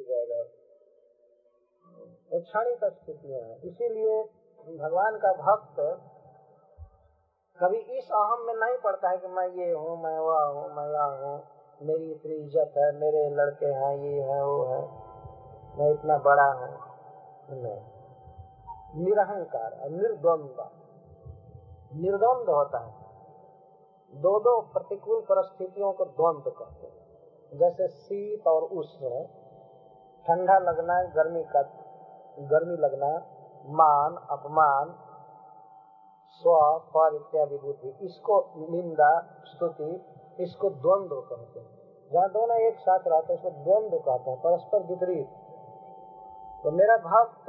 जाएगा। वो क्षणिक स्थितियां हैं। इसीलिए भगवान का भक्त कभी इस अहम में नहीं पड़ता है कि मैं ये हूँ, मैं वह हूँ, मैं यह हूँ, मेरी इतनी इज्जत है, मेरे लड़के हैं, ये है, वो है, मैं इतना बड़ा हूँ। नहीं, निरहंकार, निर्द्वंद होता है। दो दो प्रतिकूल परिस्थितियों को द्वंद्व कहते हैं। जैसे शीत और उष्ण, ठंडा लगना, गर्मी लगना, मान अपमान, स्व पर इत्यादि बुद्धि, इसको निंदा स्तुति, इसको द्वंद्व कहते हैं। जहाँ दोनों एक साथ रहते हैं उसको द्वंद्व कहते हैं, परस्पर विपरीत। तो मेरा भक्त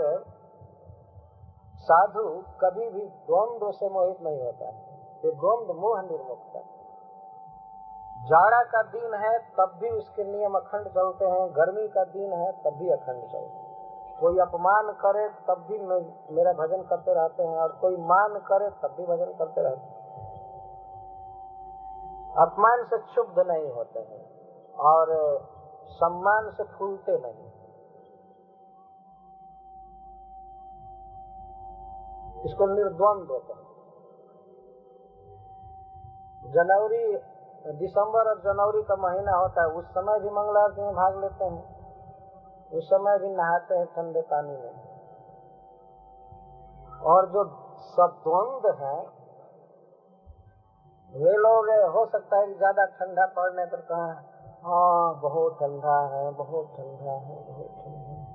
साधु कभी भी द्वंद्व से मोहित नहीं होता है। ये द्वंद्व मोह निर्मुक्त है। जाड़ा का दिन है तब भी उसके नियम अखंड चलते हैं, गर्मी का दिन है तब भी अखंड चलते हैं। कोई अपमान करे तब भी मेरा भजन करते रहते हैं, और कोई मान करे तब भी भजन करते रहते हैं। अपमान से क्षुब्ध नहीं होते हैं और सम्मान से फूलते नहीं। इसको निर्द्वंद होता है। जनवरी, दिसंबर और जनवरी का महीना होता है, उस समय भी मंगलारती में भाग लेते हैं, उस समय भी नहाते हैं ठंडे पानी में। और जो सद्वंद है वे लोग, हो सकता है कि ज्यादा ठंडा पड़ने पर कहा हाँ बहुत ठंडा है, बहुत ठंडा है, बहुत ठंडा है।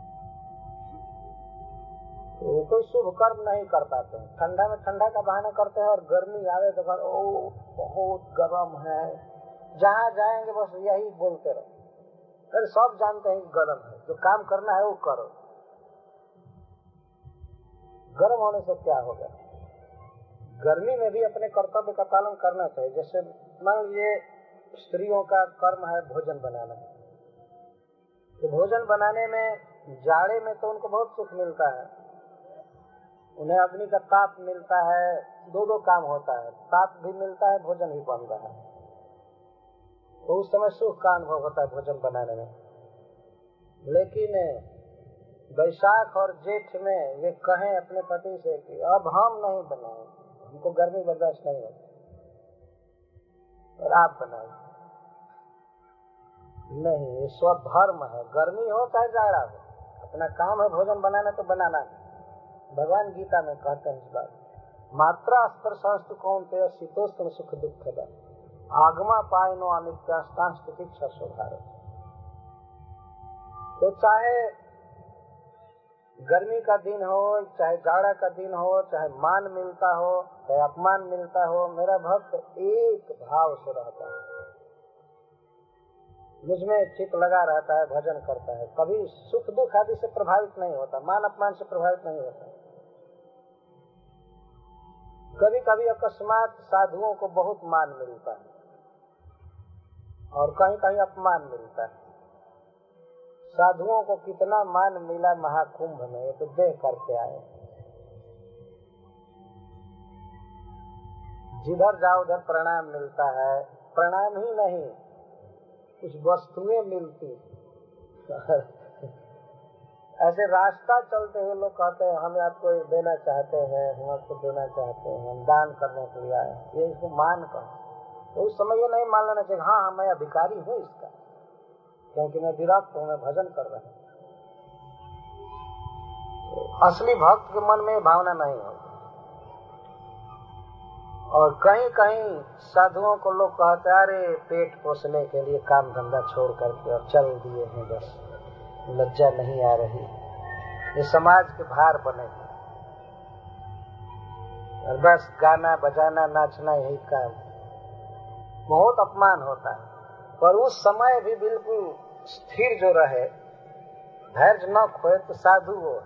तो कोई शुभ कर्म नहीं कर पाते हैं। ठंडा में ठंडा का बहाना करते हैं और गर्मी आवे तो ओ बहुत गर्म है। जहाँ जाएंगे बस यही बोलते रहो। फिर सब जानते हैं कि गर्म है, जो काम करना है वो करो। गर्म होने से क्या होगा? गर्मी में भी अपने कर्तव्य का पालन करना चाहिए। जैसे मान लीजिए स्त्रियों का कर्म है भोजन बनाना, तो भोजन बनाने में जाड़े में तो उनको बहुत सुख मिलता है, उन्हें अग्नि का ताप मिलता है, दो काम होता है, ताप भी मिलता है, भोजन भी बनता है, तो उस समय सुख का अनुभव होता है भोजन बनाने में। लेकिन वैशाख और जेठ में वे कहें अपने पति से कि अब हम नहीं बनाए, हमको गर्मी बर्दाश्त नहीं होती और आप बनाए। नहीं, ये स्वधर्म है। गर्मी हो चाहे जाड़ा हो, अपना काम है भोजन बनाना तो बनाना है। भगवान गीता में कहते हैं इस बात, मात्रा स्पर्शास्तु कौन्तेय शीतोष्ण सुख दुःखदा आगमा पायनो अनित्याष्टांश प्रतीक्षा स्वभाव। तो चाहे गर्मी का दिन हो, चाहे जाड़ा का दिन हो, चाहे मान मिलता हो, चाहे अपमान मिलता हो, मेरा भक्त एक भाव से रहता है, मुझमें चित्त लगा रहता है, भजन करता है, कभी सुख दुख आदि से प्रभावित नहीं होता, मान अपमान से प्रभावित नहीं होता। कभी कभी अकस्मात साधुओं को बहुत मान मिलता है और कहीं कहीं अपमान मिलता है। साधुओं को कितना मान मिला महाकुंभ में, ये तो देख करके आए। जिधर जाओ उधर प्रणाम मिलता है, प्रणाम ही नहीं कुछ वस्तुएं मिलती। ऐसे रास्ता चलते हुए लोग कहते हैं हमें आपको देना चाहते हैं, हम आपको देना चाहते हैं, हम दान करने के लिए आए, ये इसको मान कर। तो उस समय ये नहीं मान लेना चाहिए हाँ मैं अधिकारी हूँ इसका, क्योंकि मैं विरक्त हूँ, मैं भजन कर रहा हूँ। असली भक्त के मन में भावना नहीं होती। और कहीं कहीं साधुओं को लोग कहते हैं अरे पेट पोसने के लिए काम धंधा छोड़ करके और चल दिए हैं, बस लज्जा नहीं आ रही, ये समाज के भार बनेगी और बस गाना बजाना नाचना यही काम। बहुत अपमान होता है, पर उस समय भी बिल्कुल स्थिर जो रहे, धैर्य न खोए तो साधु हो।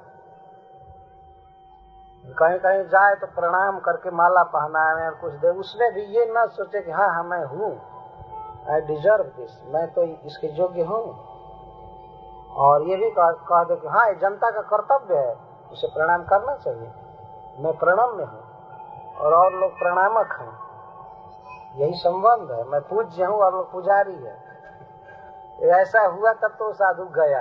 कहीं कहीं जाए तो प्रणाम करके माला पहनाए और कुछ दे, उसमें भी ये न सोचे कि हाँ हाँ मैं हूँ, आई डिजर्व दिस, मैं तो इसके योग्य हूँ। और ये भी कह दे कि हाँ ये जनता का कर्तव्य है, उसे प्रणाम करना चाहिए, मैं प्रणम्य हूँ और लोग प्रणामक हैं, यही संबंध है, मैं पूज्य हूँ और लोग पुजारी है। ऐसा हुआ तब तो साधु गया,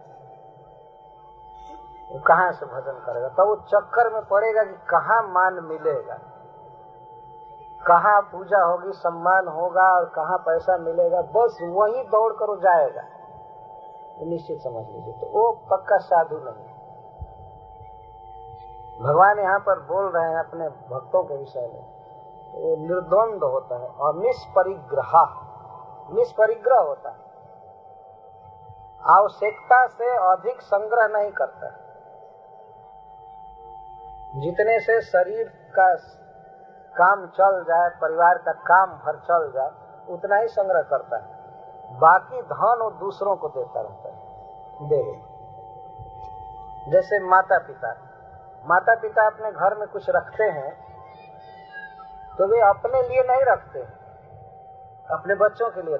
वो कहाँ से भजन करेगा? तो वो चक्कर में पड़ेगा कि कहाँ मान मिलेगा, कहाँ पूजा होगी, सम्मान होगा और कहाँ पैसा मिलेगा, बस वही दौड़ कर जाएगा, निश्चित समझ लीजिए। तो वो पक्का साधु नहीं। भगवान यहाँ पर बोल रहे हैं अपने भक्तों के विषय में, वो निर्द्वंद होता है और निष्परिग्रह होता है, आवश्यकता से अधिक संग्रह नहीं करता। जितने से शरीर का काम चल जाए, परिवार का काम भर चल जाए, उतना ही संग्रह करता है, बाकी धन और दूसरों को देता रहता है। दे जैसे माता पिता अपने घर में कुछ रखते हैं तो वे अपने लिए नहीं रखते, अपने बच्चों के लिए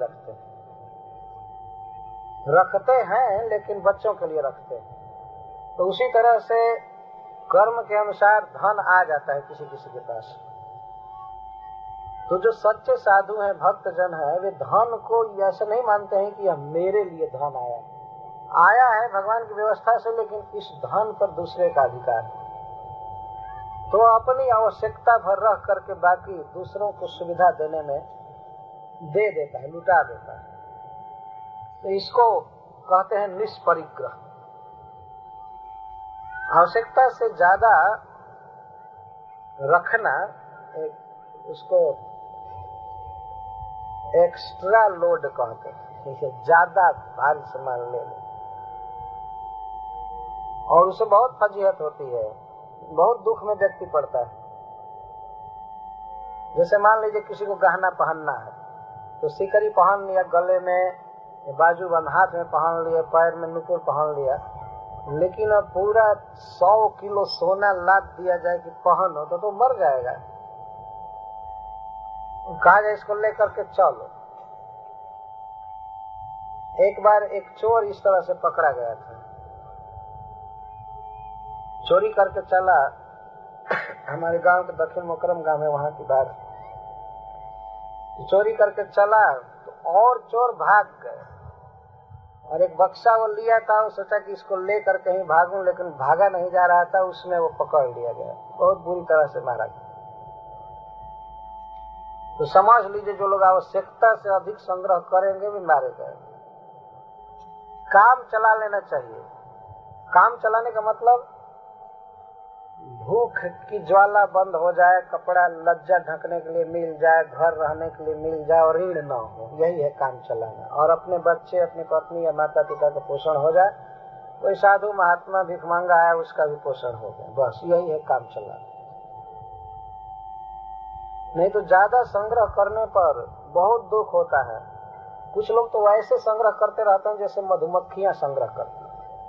रखते हैं लेकिन बच्चों के लिए रखते हैं। तो उसी तरह से कर्म के अनुसार धन आ जाता है किसी किसी के पास। तो जो सच्चे साधु हैं, भक्त जन है, वे धन को ऐसा नहीं मानते हैं कि यह मेरे लिए धन आया है भगवान की व्यवस्था से, लेकिन इस धन पर दूसरे का अधिकार है, तो अपनी आवश्यकता भर रख करके बाकी दूसरों को सुविधा देने में दे देता है, लुटा देता है। तो इसको कहते हैं निष्परिग्रह। आवश्यकता से ज्यादा रखना, उसको एक्स्ट्रा लोड कहते हैं, ज्यादा भारी सामान ले लो, और उसे बहुत फजीहत होती है, बहुत दुख में व्यक्ति पड़ता है। जैसे मान लीजिए किसी को गहना पहनना है तो सिकरी पहन लिया, गले में बाजूबंद, हाथ में पहन लिया, पैर में नुपुर पहन लिया, लेकिन अब पूरा 100 किलो सोना लाद दिया जाए कि पहनो तो मर जाएगा। कहा जाए इसको लेकर के चलो। एक बार एक चोर इस तरह से पकड़ा गया था, चोरी करके चला, हमारे गांव के दक्षिण मोकरम गांव है, वहां की बात। चोरी करके चला तो और चोर भाग गए, और एक बक्सा वो लिया था, वो सोचा कि इसको लेकर कहीं भागूं, लेकिन भागा नहीं जा रहा था, उसमें वो पकड़ लिया गया, बहुत बुरी तरह से मारा गया। तो समझ लीजिए जो लोग आवश्यकता से अधिक संग्रह करेंगे भी मारे गए। काम चला लेना चाहिए। काम चलाने का मतलब भूख की ज्वाला बंद हो जाए, कपड़ा लज्जा ढकने के लिए मिल जाए, घर रहने के लिए मिल जाए और ऋण न हो, यही है काम चलाना। और अपने बच्चे, अपनी पत्नी या माता पिता का पोषण हो जाए, कोई साधु महात्मा भिख मांगा है उसका भी पोषण हो जाए, बस यही है काम चलाना। नहीं तो ज्यादा संग्रह करने पर बहुत दुख होता है। कुछ लोग तो वैसे संग्रह करते रहते हैं जैसे मधुमक्खियां संग्रह करती हैं।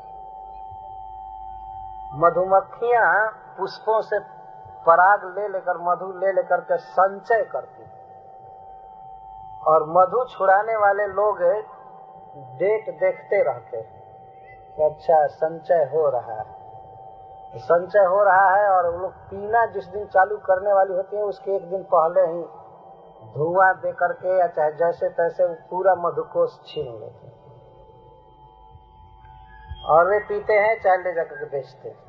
मधुमक्खियां पुष्पों से पराग ले लेकर, मधु ले लेकर के संचय करती, और मधु छुड़ाने वाले लोग डेट देखते रहते हैं, अच्छा संचय हो रहा है, संचय हो रहा है, और वो लोग पीना जिस दिन चालू करने वाली होती है उसके एक दिन पहले ही धुआं दे करके या चाहे जैसे तैसे पूरा मधुकोश छीन लेते हैं, और वे पीते हैं, चाहे ले जाकर के बेचते हैं।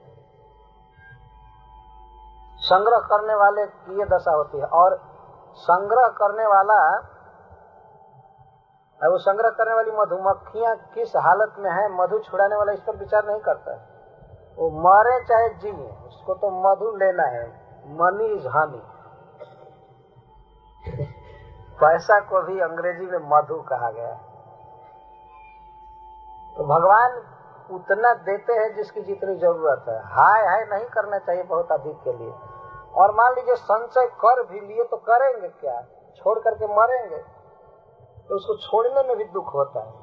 संग्रह करने वाले की ये दशा होती है। और संग्रह करने वाला, वो संग्रह करने वाली मधुमक्खियां किस हालत में है, मधु छुड़ाने वाला इस पर विचार नहीं करता है। वो मरे चाहे जिए, उसको तो मधु लेना है। Money is honey. पैसा को भी अंग्रेजी में मधु कहा गया है। तो भगवान उतना देते हैं जिसकी जितनी जरूरत है। हाय हाय नहीं करना चाहिए बहुत अधिक के लिए। और मान लीजिए संचय कर भी लिए तो करेंगे क्या, छोड़ करके मरेंगे, तो उसको छोड़ने में भी दुख होता है।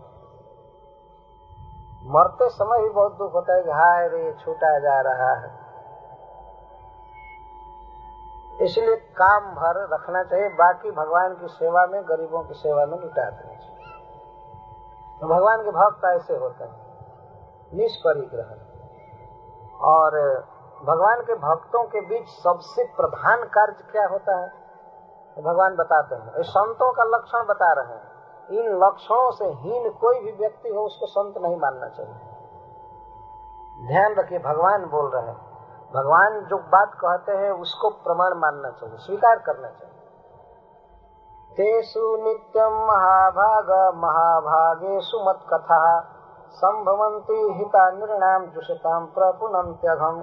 मरते समय भी बहुत दुख होता है कि हाय रे छूटा जा रहा है। इसलिए काम भर रखना चाहिए, बाकी भगवान की सेवा में, गरीबों की सेवा में लुटा देना चाहिए। तो भगवान के भक्त ऐसे होते हैं, निष्परिग्रह। और भगवान के भक्तों के बीच सबसे प्रधान कार्य क्या होता है, तो भगवान बताते हैं। संतों का लक्षण बता रहे हैं इन लक्षणों से हीन कोई भी व्यक्ति हो उसको संत नहीं मानना चाहिए। ध्यान रखिए, भगवान बोल रहे हैं, भगवान जो बात कहते हैं उसको प्रमाण मानना चाहिए, स्वीकार करना चाहिए। तेषु नित्यं महाभाग महाभागेषु मत्कथा संभवन्ति हिता नृणाम जुषताम प्रपुनन्त्यघम्।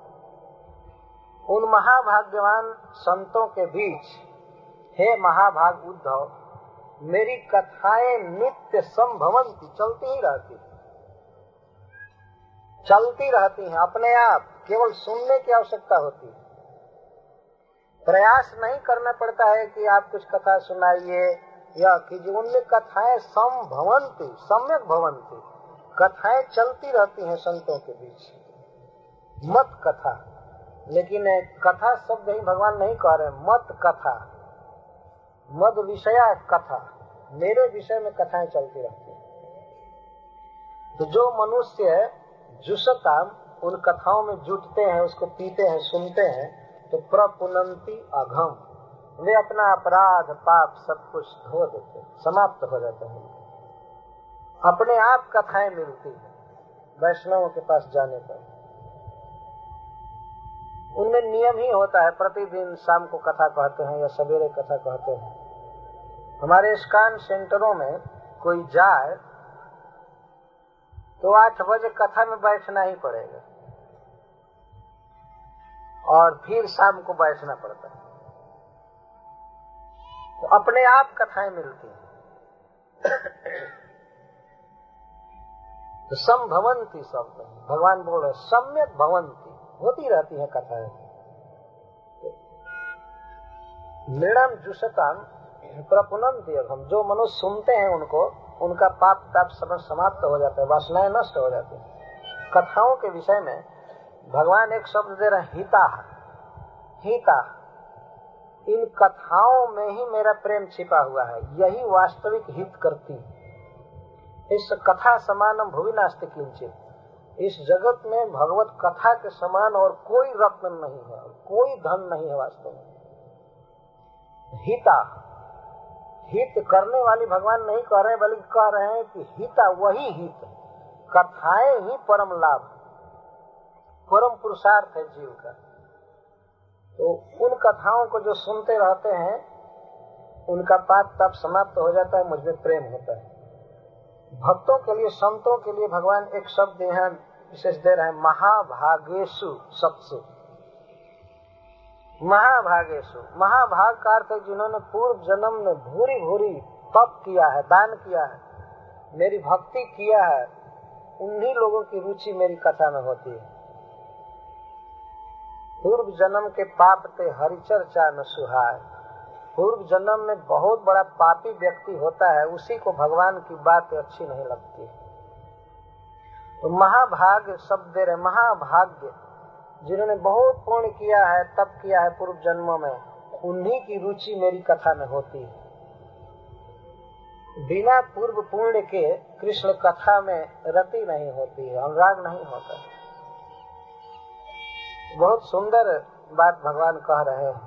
उन महाभाग्यवान संतों के बीच हे महाभाग उद्धव, मेरी कथाएं नित्य संभवंती, चलती रहती हैं अपने आप, केवल सुनने की आवश्यकता होती है। प्रयास नहीं करना पड़ता है कि आप कुछ कथा सुनाइए या कीजिए। उनमें कथाएं संभवंती, सम्यक भवंती, कथाएं चलती रहती हैं संतों के बीच। मत कथा, लेकिन कथा शब्द ही भगवान नहीं कह रहे, मत कथा, मद विषया कथा, मेरे विषय में कथाएं चलती रहती हैं। तो जो मनुष्य जुषताम, उन कथाओं में जुटते हैं, उसको पीते हैं, सुनते हैं, तो प्रपुनन्ति अघम, वे अपना अपराध पाप सब कुछ धो देते, समाप्त हो जाते हैं। अपने आप कथाएं मिलती हैं वैष्णवों के पास जाने पर। उनमें नियम ही होता है, प्रतिदिन शाम को कथा कहते हैं या सवेरे कथा कहते हैं। हमारे इस्कॉन सेंटरों में कोई जाए तो 8 बजे कथा में बैठना ही पड़ेगा और फिर शाम को बैठना पड़ता है। तो अपने आप कथाएं मिलती हैं। तो संभवंती शब्द भगवान बोल रहे, सम्यक भवंती, होती रहती है कथाएं। नृणाम जुषताम प्रपुनन्ति अघम्, जो मनुष्य सुनते हैं उनको, उनका पाप ताप समाप्त हो जाता है, वासनाएं नष्ट हो जाती है। कथाओं के विषय में भगवान एक शब्द दे रहे हैं, हिता। हिता, इन कथाओं में ही मेरा प्रेम छिपा हुआ है, यही वास्तविक हित करती। इस कथा समानम भुवि नास्ति किंचित, इस जगत में भगवत कथा के समान और कोई रत्न नहीं है, कोई धन नहीं है वास्तव में। हिता, हित करने वाली भगवान नहीं कह रहे, बल्कि कह रहे हैं कि हिता वही हित, कथाएं ही परम लाभ, परम पुरुषार्थ है जीव का। तो उन कथाओं को जो सुनते रहते हैं उनका पाप ताप समाप्त हो जाता है, मुझमें प्रेम होता है। भक्तों के लिए, संतों के लिए भगवान एक शब्द यहाँ विशेष दे रहे हैं, महाभागेषु सत्सु। महाभागेषु, महाभाग का अर्थ है जिन्होंने पूर्व जन्म में भूरी भूरी तप किया है, दान किया है, मेरी भक्ति किया है, उन्हीं लोगों की रुचि मेरी कथा में होती है। पूर्व जन्म के पाप ते हरिचर्चा न सुहाय, पूर्व जन्म में बहुत बड़ा पापी व्यक्ति होता है, उसी को भगवान की बात अच्छी नहीं लगती। तो महाभाग शब्द दे रहे, महाभाग्य, जिन्होंने बहुत पुण्य किया है, तप किया है पूर्व जन्मों में, उन्हीं की रुचि मेरी कथा में होती है। बिना पूर्व पुण्य के कृष्ण कथा में रति नहीं होती है, अनुराग नहीं होता है। बहुत सुंदर बात भगवान कह रहे हैं।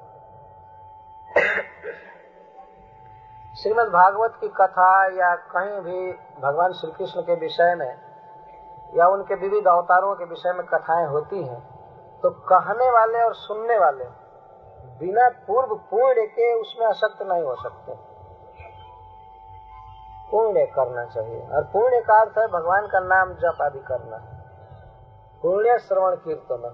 श्रीमद् भागवत की कथा या कहीं भी भगवान श्री कृष्ण के विषय में या उनके विविध अवतारों के विषय में कथाएं होती हैं, तो कहने वाले और सुनने वाले बिना पूर्व पुण्य के उसमें आसक्त नहीं हो सकते। पुण्य करना चाहिए, और पुण्य का अर्थ है भगवान का नाम जप आदि करना, पुण्य श्रवण कीर्तन।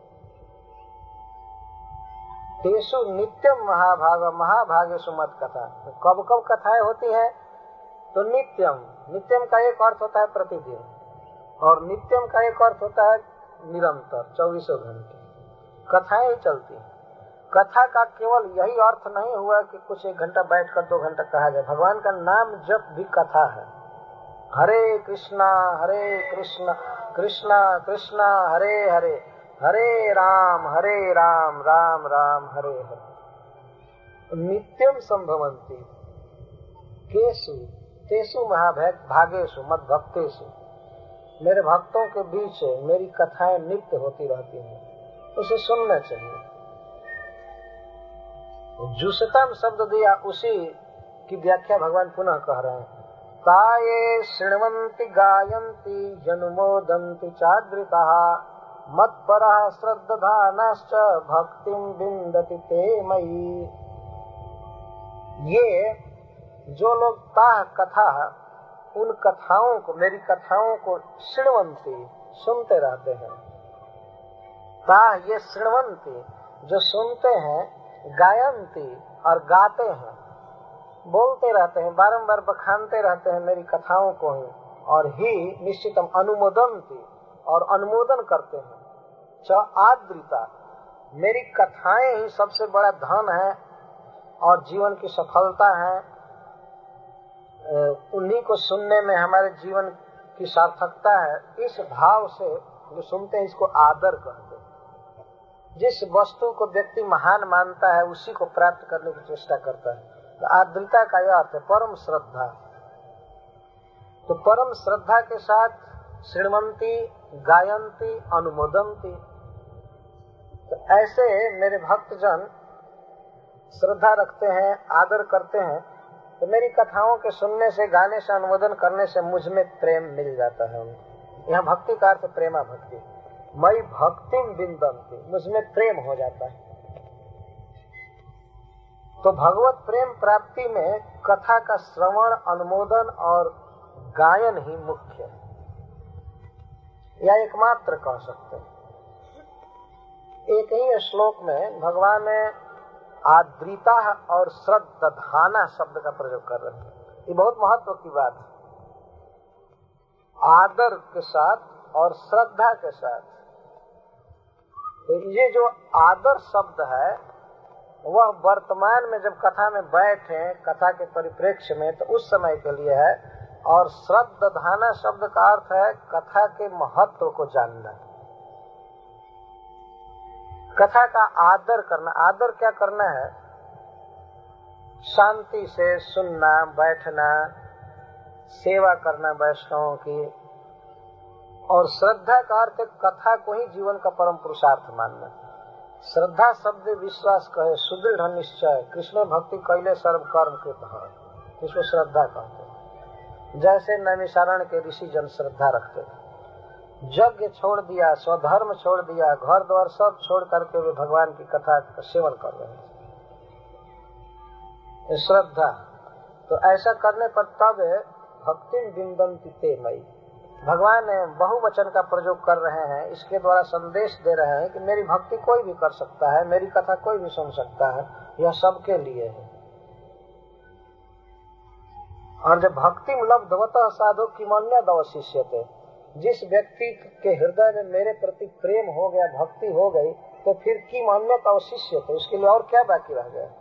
तेषु नित्यम महाभाग महाभागेषु मत कथा। कब कब कथाएं होती हैं? तो नित्यम, नित्यम का एक अर्थ होता है प्रतिदिन, और नित्यम का एक अर्थ होता है निरंतर, 24 घंटे कथाएं ही चलती हैं। कथा का केवल यही अर्थ नहीं हुआ कि कुछ 1 घंटा बैठकर 2 घंटा कहा जाए, भगवान का नाम जप भी कथा है। हरे कृष्णा कृष्णा कृष्णा हरे हरे, हरे राम राम राम हरे हरे। नित्यम संभवंती केषु तेषु महाभागेषु मद भक्तेषु, मेरे भक्तों के बीच मेरी कथाएं नित्य होती रहती हैं, उसे सुनना चाहिए। जुषतम शब्द दिया उसी की व्याख्या भगवान पुनः कह रहे हैं। ताये शृण्वन्ति गायन्ति यनुमोदन्ति चाद्रिताः मत्परः श्रद्धानाश्च भक्तिं विन्दति ते मयि। ये जो लोग ताह कथा, उन कथाओं को, मेरी कथाओं को शृण्वन्ति, सुनते रहते हैं। ताह ये शृण्वन्ति, जो सुनते हैं, गायन्ति और गाते हैं, बोलते रहते हैं, बारंबार बखानते रहते हैं मेरी कथाओं को ही, और ही निश्चितम अनुमोदन्ति, और अनुमोदन करते हैं। च आद्रिता, मेरी कथाएं ही सबसे बड़ा धन है और जीवन की सफलता है। उन्हीं को सुनने में हमारे जीवन की सार्थकता है। इस भाव से जो सुनते हैं इसको आदर कहते हैं। जिस वस्तु को व्यक्ति महान मानता है उसी को प्राप्त करने की चेष्टा करता है। तो आद्रिता का यह अर्थ है परम श्रद्धा। तो परम श्रद्धा के साथ शृण्वन्ति, गायन्ति, अनुमोदन्ति। तो ऐसे मेरे भक्तजन श्रद्धा रखते हैं, आदर करते हैं। तो मेरी कथाओं के सुनने से, गाने से, अनुमोदन करने से मुझ में प्रेम मिल जाता है उनको। यहाँ भक्ति का अर्थ प्रेमा भक्ति। मई भक्तिम विन्दन्ति, मुझ में प्रेम हो जाता है। तो भगवत प्रेम प्राप्ति में कथा का श्रवण, अनुमोदन और गायन ही मुख्य है, या एकमात्र कह सकते हैं। एक ही श्लोक में भगवान ने आद्रिता और श्रद्धाना शब्द का प्रयोग कर रहे हैं। ये बहुत महत्व की बात है। आदर के साथ और श्रद्धा के साथ। तो ये जो आदर शब्द है वह वर्तमान में जब कथा में बैठे, कथा के परिप्रेक्ष्य में, तो उस समय के लिए है। और श्रद्धाना शब्द का अर्थ है कथा के महत्व को जानना, कथा का आदर करना। आदर क्या करना है? शांति से सुनना, बैठना, सेवा करना वैष्णवों की। और श्रद्धा का अर्थ कथा को ही जीवन का परम पुरुषार्थ मानना। श्रद्धा शब्द विश्वास कहे, सुदृढ़ निश्चय, कृष्ण भक्ति कैले सर्व कर्म कृत है, इसको श्रद्धा कहते हैं। जैसे नैमिषारण्य के ऋषि जन श्रद्धा रखते थे, यज्ञ छोड़ दिया, स्वधर्म छोड़ दिया, घर द्वार सब छोड़ करके वे भगवान की कथा का सेवन कर रहे हैं। श्रद्धा। तो ऐसा करने पर तब भक्ति विन्दन्ति ते मयि। भगवान बहुवचन का प्रयोग कर रहे हैं, इसके द्वारा संदेश दे रहे हैं कि मेरी भक्ति कोई भी कर सकता है, मेरी कथा कोई भी सुन सकता है, यह सबके लिए है। और जब भक्ति लब्धवतः साधु किमन्यद् अवशिष्यते, जिस व्यक्ति के हृदय में मेरे प्रति प्रेम हो गया, भक्ति हो गई, तो फिर किमन्यद् अवशिष्यते, उसके लिए और क्या बाकी रह गया।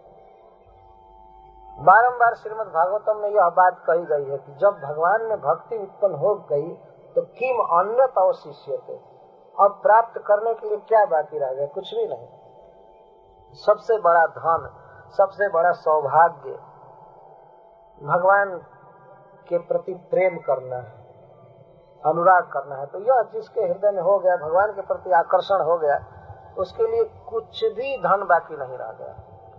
बारंबार श्रीमद् भागवतम में यह बात कही गई है कि जब भगवान में भक्ति उत्पन्न हो गई तो किम अन्यत् अवशिष्यते, अब प्राप्त करने के लिए क्या बाकी रह गया? कुछ भी नहीं। सबसे बड़ा धन, सबसे बड़ा सौभाग्य भगवान के प्रति प्रेम करना है, अनुराग करना है। तो यह जिसके हृदय में हो गया, भगवान के प्रति आकर्षण हो गया, उसके लिए कुछ भी धन बाकी नहीं रह गया।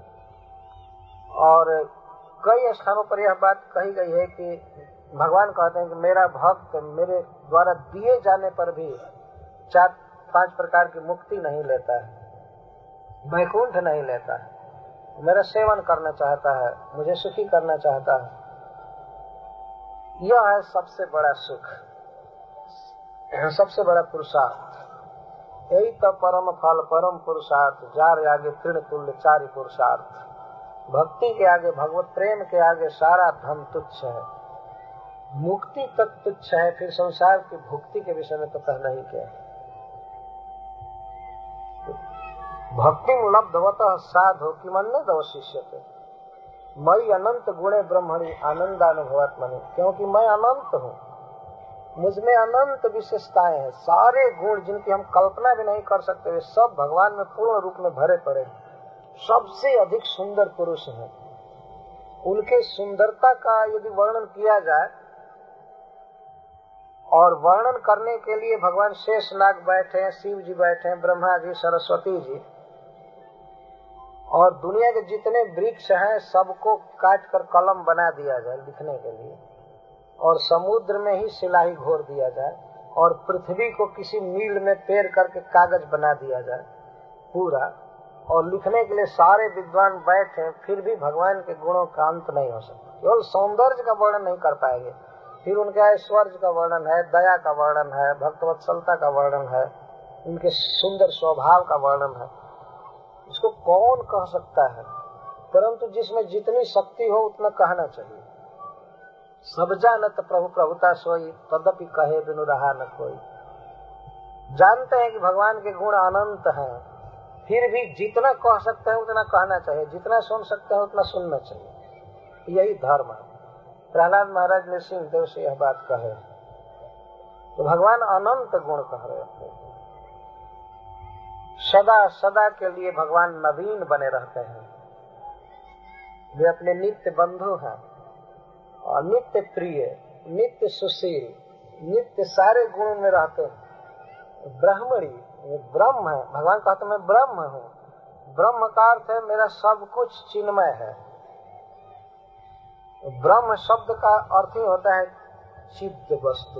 और कई स्थानों पर यह बात कही गई है कि भगवान कहते हैं कि मेरा भक्त मेरे द्वारा दिए जाने पर भी 4-5 प्रकार की मुक्ति नहीं लेता है, वैकुंठ नहीं लेता है, मेरा सेवन करना चाहता है, मुझे सुखी करना चाहता है। यह है सबसे बड़ा सुख, सबसे बड़ा पुरुषार्थ। यही तो परम फल, परम पुरुषार्थ। जार आगे तृण तुल्य चारि पुरुषार्थ। भक्ति के आगे, भगवत प्रेम के आगे सारा धन तुच्छ है, मुक्ति तक तुच्छ है, फिर संसार की भुक्ति के विषय में तो कहना ही क्या है। भक्ति लब्धवतः साधु किमन्यद् अवशिष्यते मयि अनंत गुणे ब्रह्मणि आनंदानुभवात्मनि। क्योंकि मैं अनंत हूँ, मुझ में अनंत विशेषताएं हैं। सारे गुण जिनकी हम कल्पना भी नहीं कर सकते, वे सब भगवान में पूर्ण रूप में भरे पड़े हैं। सबसे अधिक सुंदर पुरुष हैं। उनके सुंदरता का यदि वर्णन किया जाए, और वर्णन करने के लिए भगवान शेषनाग बैठे हैं, शिव जी बैठे हैं, ब्रह्मा जी, सरस्वती जी, और दुनिया के जितने वृक्ष हैं सबको काट कर कलम बना दिया जाए लिखने के लिए, और समुद्र में ही स्याही घोर दिया जाए, और पृथ्वी को किसी मील में पेर करके कागज बना दिया जाए पूरा, और लिखने के लिए सारे विद्वान बैठे, फिर भी भगवान के गुणों का अंत नहीं हो सकता। केवल सौंदर्य का वर्णन नहीं कर पाएंगे, फिर उनके ऐश्वर्य का वर्णन है, दया का वर्णन है, भक्तवत्सलता का वर्णन है, उनके सुंदर स्वभाव का वर्णन है। इसको कौन कह सकता है? परंतु जिसमें जितनी शक्ति हो उतना कहना चाहिए। सब जानत प्रभु प्रभुता सोई, तदपि कहे बिनु रहा न कोई। जानते हैं कि भगवान के गुण अनंत हैं, फिर भी जितना कह सकते हैं उतना कहना चाहिए, जितना सुन सकते हैं उतना सुनना चाहिए। यही धर्म है। प्रहलाद महाराज ने सिंहदेव से यह बात कहे, तो भगवान अनंत गुण कह रहे हैं। सदा सदा के लिए भगवान नवीन बने रहते हैं। वे अपने नित्य बंधु हैं और नित्य प्रिय, नित्य सुशील, नित्य सारे गुण में रहते हैं। ब्रह्मणी, ब्रह्म है। भगवान कहते मैं ब्रह्म हूँ। ब्रह्म का अर्थ है मेरा सब कुछ चिन्मय है। ब्रह्म शब्द का अर्थ ही होता है चित्त वस्तु।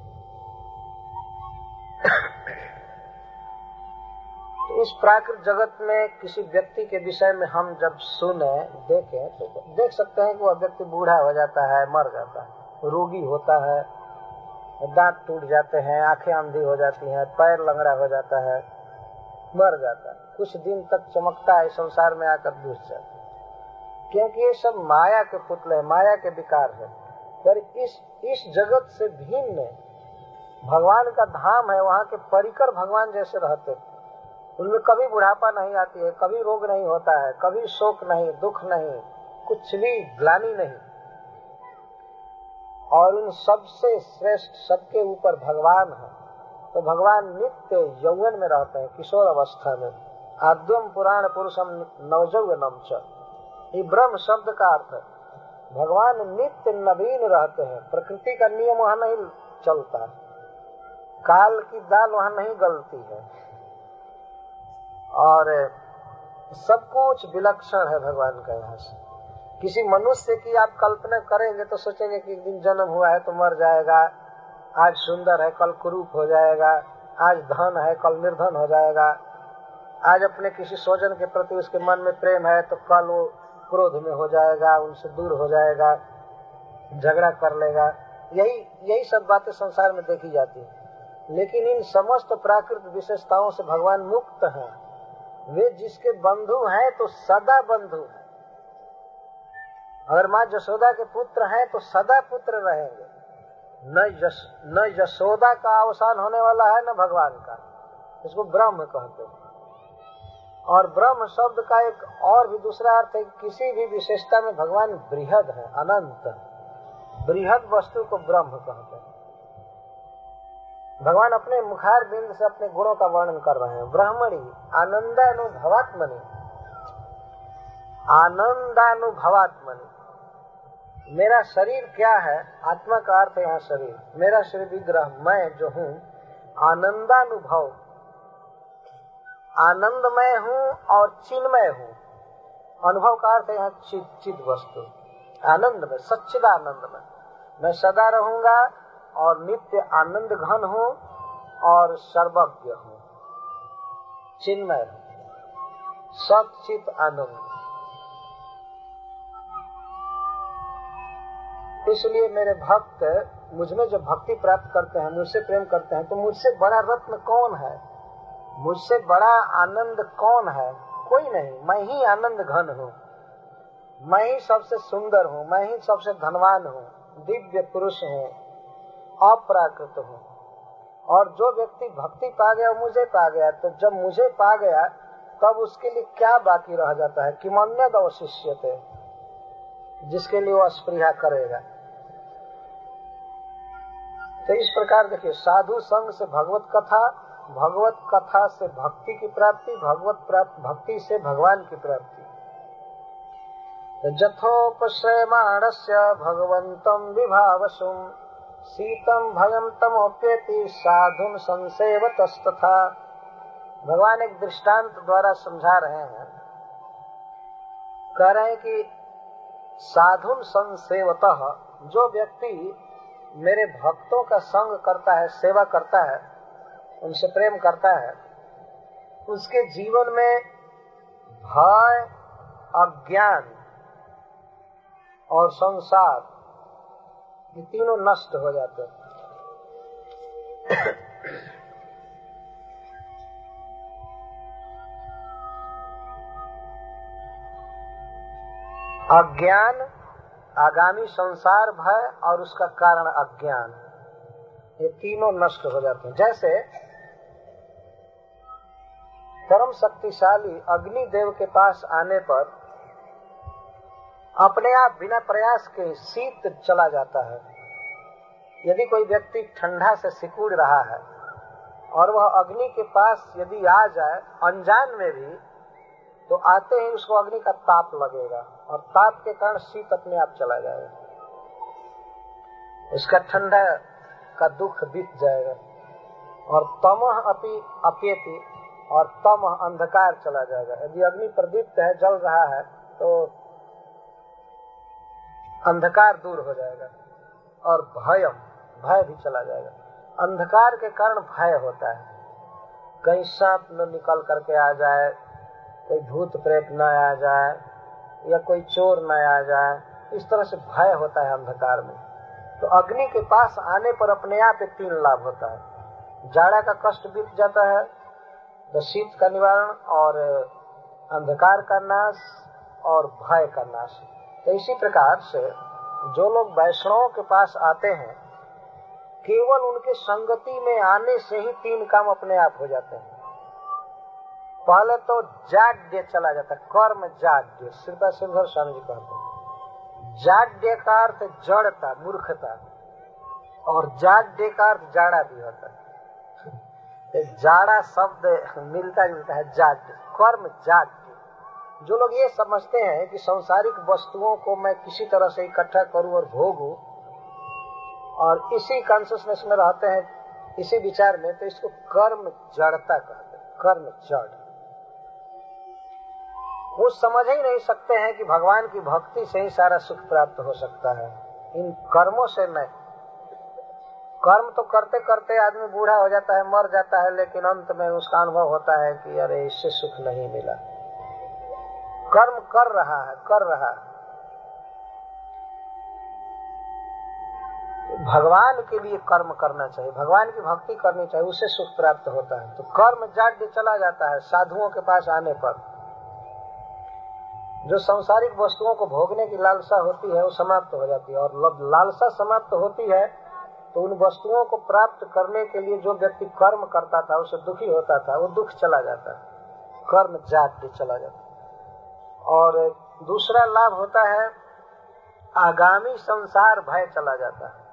तो इस प्राकृतिक जगत में किसी व्यक्ति के विषय में हम जब सुने देखें तो देख सकते हैं कि वह व्यक्ति बूढ़ा हो जाता है, मर जाता है, रोगी होता है, दांत टूट जाते हैं, आंखें अंधी हो जाती हैं, पैर लंगड़ा हो जाता है, मर जाता है, कुछ दिन तक चमकता है, संसार में आकर घुस जाता है, क्योंकि ये सब माया के पुतले, माया के विकार है। पर इस जगत से भिन्न भगवान का धाम है। वहाँ के परिकर भगवान जैसे रहते, उनमें कभी बुढ़ापा नहीं आती है, कभी रोग नहीं होता है, कभी शोक नहीं, दुख नहीं, कुछ भी ग्लानि नहीं। और उन सबसे श्रेष्ठ, सबके ऊपर भगवान है। तो भगवान नित्य यौवन में रहते हैं, किशोर अवस्था में। आद्यम पुराण पुरुषम नवजौवनम च, ये ब्रह्म शब्द का अर्थ है। भगवान नित्य नवीन रहते हैं। प्रकृति का नियम वहाँ नहीं चलता, काल की दाल वहाँ नहीं गलती है, और सब कुछ विलक्षण है भगवान का। यहाँ से किसी मनुष्य की आप कल्पना करेंगे तो सोचेंगे कि एक दिन जन्म हुआ है तो मर जाएगा, आज सुंदर है कल कुरूप हो जाएगा, आज धन है कल निर्धन हो जाएगा, आज अपने किसी स्वजन के प्रति उसके मन में प्रेम है तो कल वो क्रोध में हो जाएगा, उनसे दूर हो जाएगा, झगड़ा कर लेगा। यही सब बातें संसार में देखी जाती है। लेकिन इन समस्त प्राकृतिक विशेषताओं से भगवान मुक्त हैं। वे जिसके बंधु हैं तो सदा बंधु हैं। अगर माँ यशोदा के पुत्र हैं तो सदा पुत्र रहेंगे। न यशोदा का अवसान होने वाला है न भगवान का। इसको ब्रह्म कहते हैं। और ब्रह्म शब्द का एक और भी दूसरा अर्थ है, किसी भी विशेषता में भगवान बृहद है, अनंत। बृहद वस्तु को ब्रह्म कहते हैं। भगवान अपने मुखार बिंद से अपने गुणों का वर्णन कर रहे हैं। ब्रह्मणी आनंदानुभवात्मनि, आनंदानुभवात्मनि। मेरा शरीर क्या है? आत्मा का अर्थ है यहाँ शरीर। मेरा शरीर विग्रह, मैं जो हूँ आनंदानुभव, आनंदमय हूँ और चिन्मय हूँ। अनुभव का अर्थ है यहाँ चिद वस्तु, आनंद में, सच्चिदानंद में मैं सदा रहूंगा और नित्य आनंद घन हूँ और सर्वज्ञ हूँ, चिन्मय हूँ, सच्चित आनंद। इसलिए मेरे भक्त मुझमें जो भक्ति प्राप्त करते हैं, मुझसे प्रेम करते हैं, तो मुझसे बड़ा रत्न कौन है, मुझसे बड़ा आनंद कौन है? कोई नहीं। मैं ही आनंद घन हूँ, मैं ही सबसे सुंदर हूँ, मैं ही सबसे धनवान हूँ, दिव्य पुरुष हूँ, अपराकृत हूँ। और जो व्यक्ति भक्ति पा गया मुझे पा गया, तो जब मुझे पा गया तब उसके लिए क्या बाकी रह जाता है? किमन्यद अवशिष्यते, जिसके लिए वो स्पृहा करेगा। तो इस प्रकार देखिए, साधु संग से भगवत कथा, भगवत कथा से भक्ति की प्राप्ति, भक्ति से भगवान की प्राप्ति। जथोपश्रयमाणस्य भगवन्तं विभावसुं, शीतं भयं तमोप्येति साधुं संसेवतस्तथा। भगवान एक दृष्टांत द्वारा समझा रहे हैं कह रहे हैं कि साधुन संसेवतः, जो व्यक्ति मेरे भक्तों का संग करता है, सेवा करता है, उनसे प्रेम करता है, उसके जीवन में भय, अज्ञान और संसार ये तीनों नष्ट हो जाते हैं। अज्ञान, आगामी संसार भय और उसका कारण अज्ञान, ये तीनों नष्ट हो जाते हैं। जैसे परम शक्तिशाली अग्निदेव के पास आने पर अपने आप बिना प्रयास के शीत चला जाता है। यदि कोई व्यक्ति ठंडा से सिकुड़ रहा है और वह अग्नि के पास यदि आ जाए अनजान में भी, तो आते ही उसको अग्नि का ताप लगेगा और ताप के कारण शीत अपने आप चला जाएगा, उसका ठंडा का दुख बीत जाएगा। और तमः अपि अप्येति, और तमः अंधकार चला जाएगा। यदि अग्नि प्रदीप्त है, जल रहा है, तो अंधकार दूर हो जाएगा। और भयम, भय भी चला जाएगा। अंधकार के कारण भय होता है, कहीं सांप न निकल करके आ जाए, कोई भूत प्रेत न आ जाए, या कोई चोर न आ जाए, इस तरह से भय होता है अंधकार में। तो अग्नि के पास आने पर अपने आप ये तीन लाभ होता है। जाड़ा का कष्ट बीत जाता है, तो शीत का निवारण, और अंधकार का नाश, और भय का नाश। तो इसी प्रकार से जो लोग वैष्णवों के पास आते हैं, केवल उनके संगति में आने से ही तीन काम अपने आप हो जाते हैं। पहले तो जाड्य चला जाता है, कर्म जाड्य, श्रीपाद श्रीधर स्वामी जी कहते हैं। जाड्य का अर्थ जड़ता, मूर्खता, और जाड्य का अर्थ जाड़ा भी होता है। जाड़ा शब्द मिलता जुलता है, जाड्य, कर्म जाड्य। जो लोग ये समझते हैं कि सांसारिक वस्तुओं को मैं किसी तरह से इकट्ठा करूं और भोगूं, और इसी कॉन्शियसनेस में रहते हैं, इसी विचार में, तो इसको कर्म जड़ता कहते हैं, कर्म जड़। वो समझ ही नहीं सकते हैं कि भगवान की भक्ति से ही सारा सुख प्राप्त हो सकता है, इन कर्मों से नहीं। कर्म तो करते करते आदमी बूढ़ा हो जाता है, मर जाता है, लेकिन अंत में उसका अनुभव होता है कि अरे इससे सुख नहीं मिला। कर्म कर रहा है, कर रहा है, भगवान के लिए कर्म करना चाहिए, भगवान की भक्ति करनी चाहिए, उससे सुख प्राप्त होता है। तो कर्म जाड्य चला जाता है साधुओं के पास आने पर। जो सांसारिक वस्तुओं को भोगने की लालसा होती है वो समाप्त हो जाती है, और लालसा समाप्त होती है तो उन वस्तुओं को प्राप्त करने के लिए जो व्यक्ति कर्म करता था, उससे दुखी होता था, वो दुख चला जाता है, कर्म जाड्य चला जाता है। और दूसरा लाभ होता है, आगामी संसार भय चला जाता है।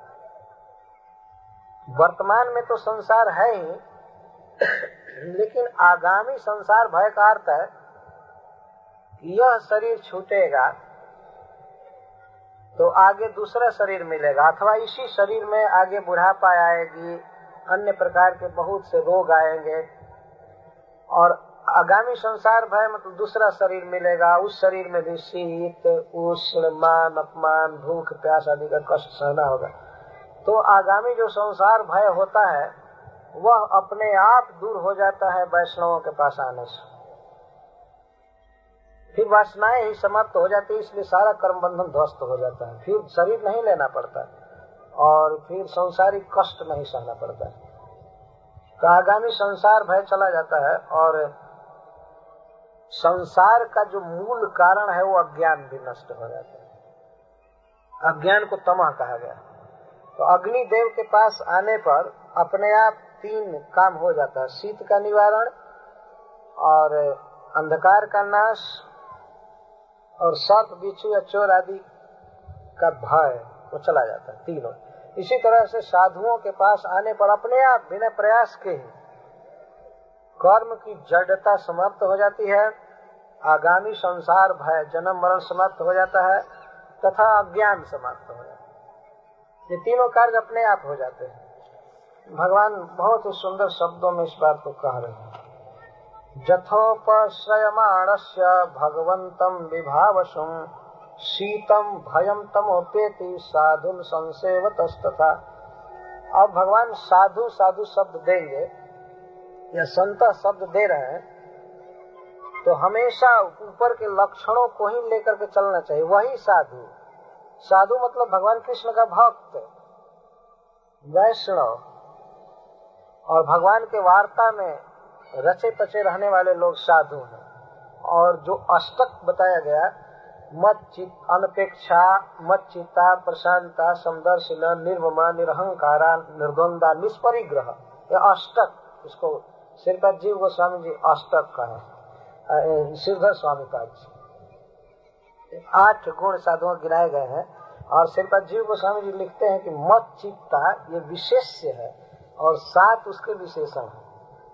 वर्तमान में तो संसार है ही, लेकिन आगामी संसार भय का अर्थ है यह शरीर छूटेगा तो आगे दूसरा शरीर मिलेगा, अथवा इसी शरीर में आगे बुढ़ापा आएगी, अन्य प्रकार के बहुत से रोग आएंगे, और आगामी संसार भय मतलब दूसरा शरीर मिलेगा, उस शरीर में भी शीत, उष्ण, मान, अपमान, भूख, प्यास आदि का कष्ट सहना होगा। तो आगामी जो संसार भय होता है वह अपने आप दूर हो जाता है वैष्णवों के पास आने से। फिर वासनाएं ही समाप्त हो जाती है, इसलिए सारा कर्म बंधन ध्वस्त हो जाता है, फिर शरीर नहीं लेना पड़ता और फिर संसारिक कष्ट नहीं सहना पड़ता है। तो आगामी संसार भय चला जाता है, और संसार का जो मूल कारण है वो अज्ञान भी नष्ट हो जाता है। अज्ञान को तमः कहा गया। तो अग्निदेव के पास आने पर अपने आप तीन काम हो जाता है, शीत का निवारण, और अंधकार का नाश, और सर्प, बिच्छू या चोर आदि का भय वो चला जाता है, तीनों। इसी तरह से साधुओं के पास आने पर अपने आप बिना प्रयास के ही कर्म की जड़ता समाप्त हो जाती है, आगामी संसार भय, जन्म मरण समाप्त हो जाता है, तथा अज्ञान समाप्त हो जाता है। ये तीनों कार्य अपने आप हो जाते हैं। भगवान बहुत ही सुंदर शब्दों में इस बात को कह रहे हैं। जथोपश्रयमाणस्य भगवन्तं विभावसुं शीतं भयं तमोपेति साधुन संसेवतस्तथा। अब भगवान साधु साधु शब्द देंगे या संत शब्द दे रहे हैं तो हमेशा ऊपर के लक्षणों को ही लेकर के चलना चाहिए। वही साधु, साधु मतलब भगवान कृष्ण का भक्त, वैष्णव और भगवान के वार्ता में रचे पचे रहने वाले लोग साधु हैं। और जो अष्टक बताया गया, मत चित अनपेक्षा, मत चित्ता, प्रशांता, समदर्शिना, निर्ममा, निरहंकारा, निर्द्वंदा, निष्परिग्रह, ये अष्टक, इसको श्रीपाद जीव गोस्वामी जी अष्टक कहे, श्रीधर स्वामी पाद जी 8 गुण साधुओं गिनाए गए हैं। और श्रीपाद जीव गोस्वामी जी लिखते हैं कि मत चित्ता ये विशेष्य है और 7 उसके विशेषण है।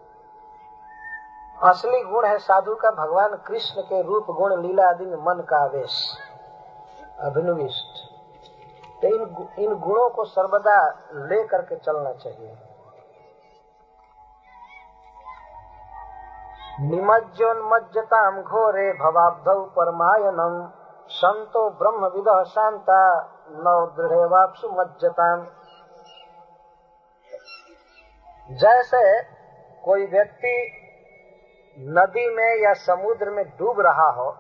असली गुण है साधु का भगवान कृष्ण के रूप गुण लीला आदि में मन का आवेश, अभिनिविष्ट। तो इन गुणों को सर्वदा ले करके चलना चाहिए। निमज्जोन्मज्जताम घोरे भवाब्धौ परमायनम संतो ब्रह्मविदः शांता नव दृढ़ेवाप्सु मज्जताम। जैसे कोई व्यक्ति नदी में या समुद्र में डूब रहा हो,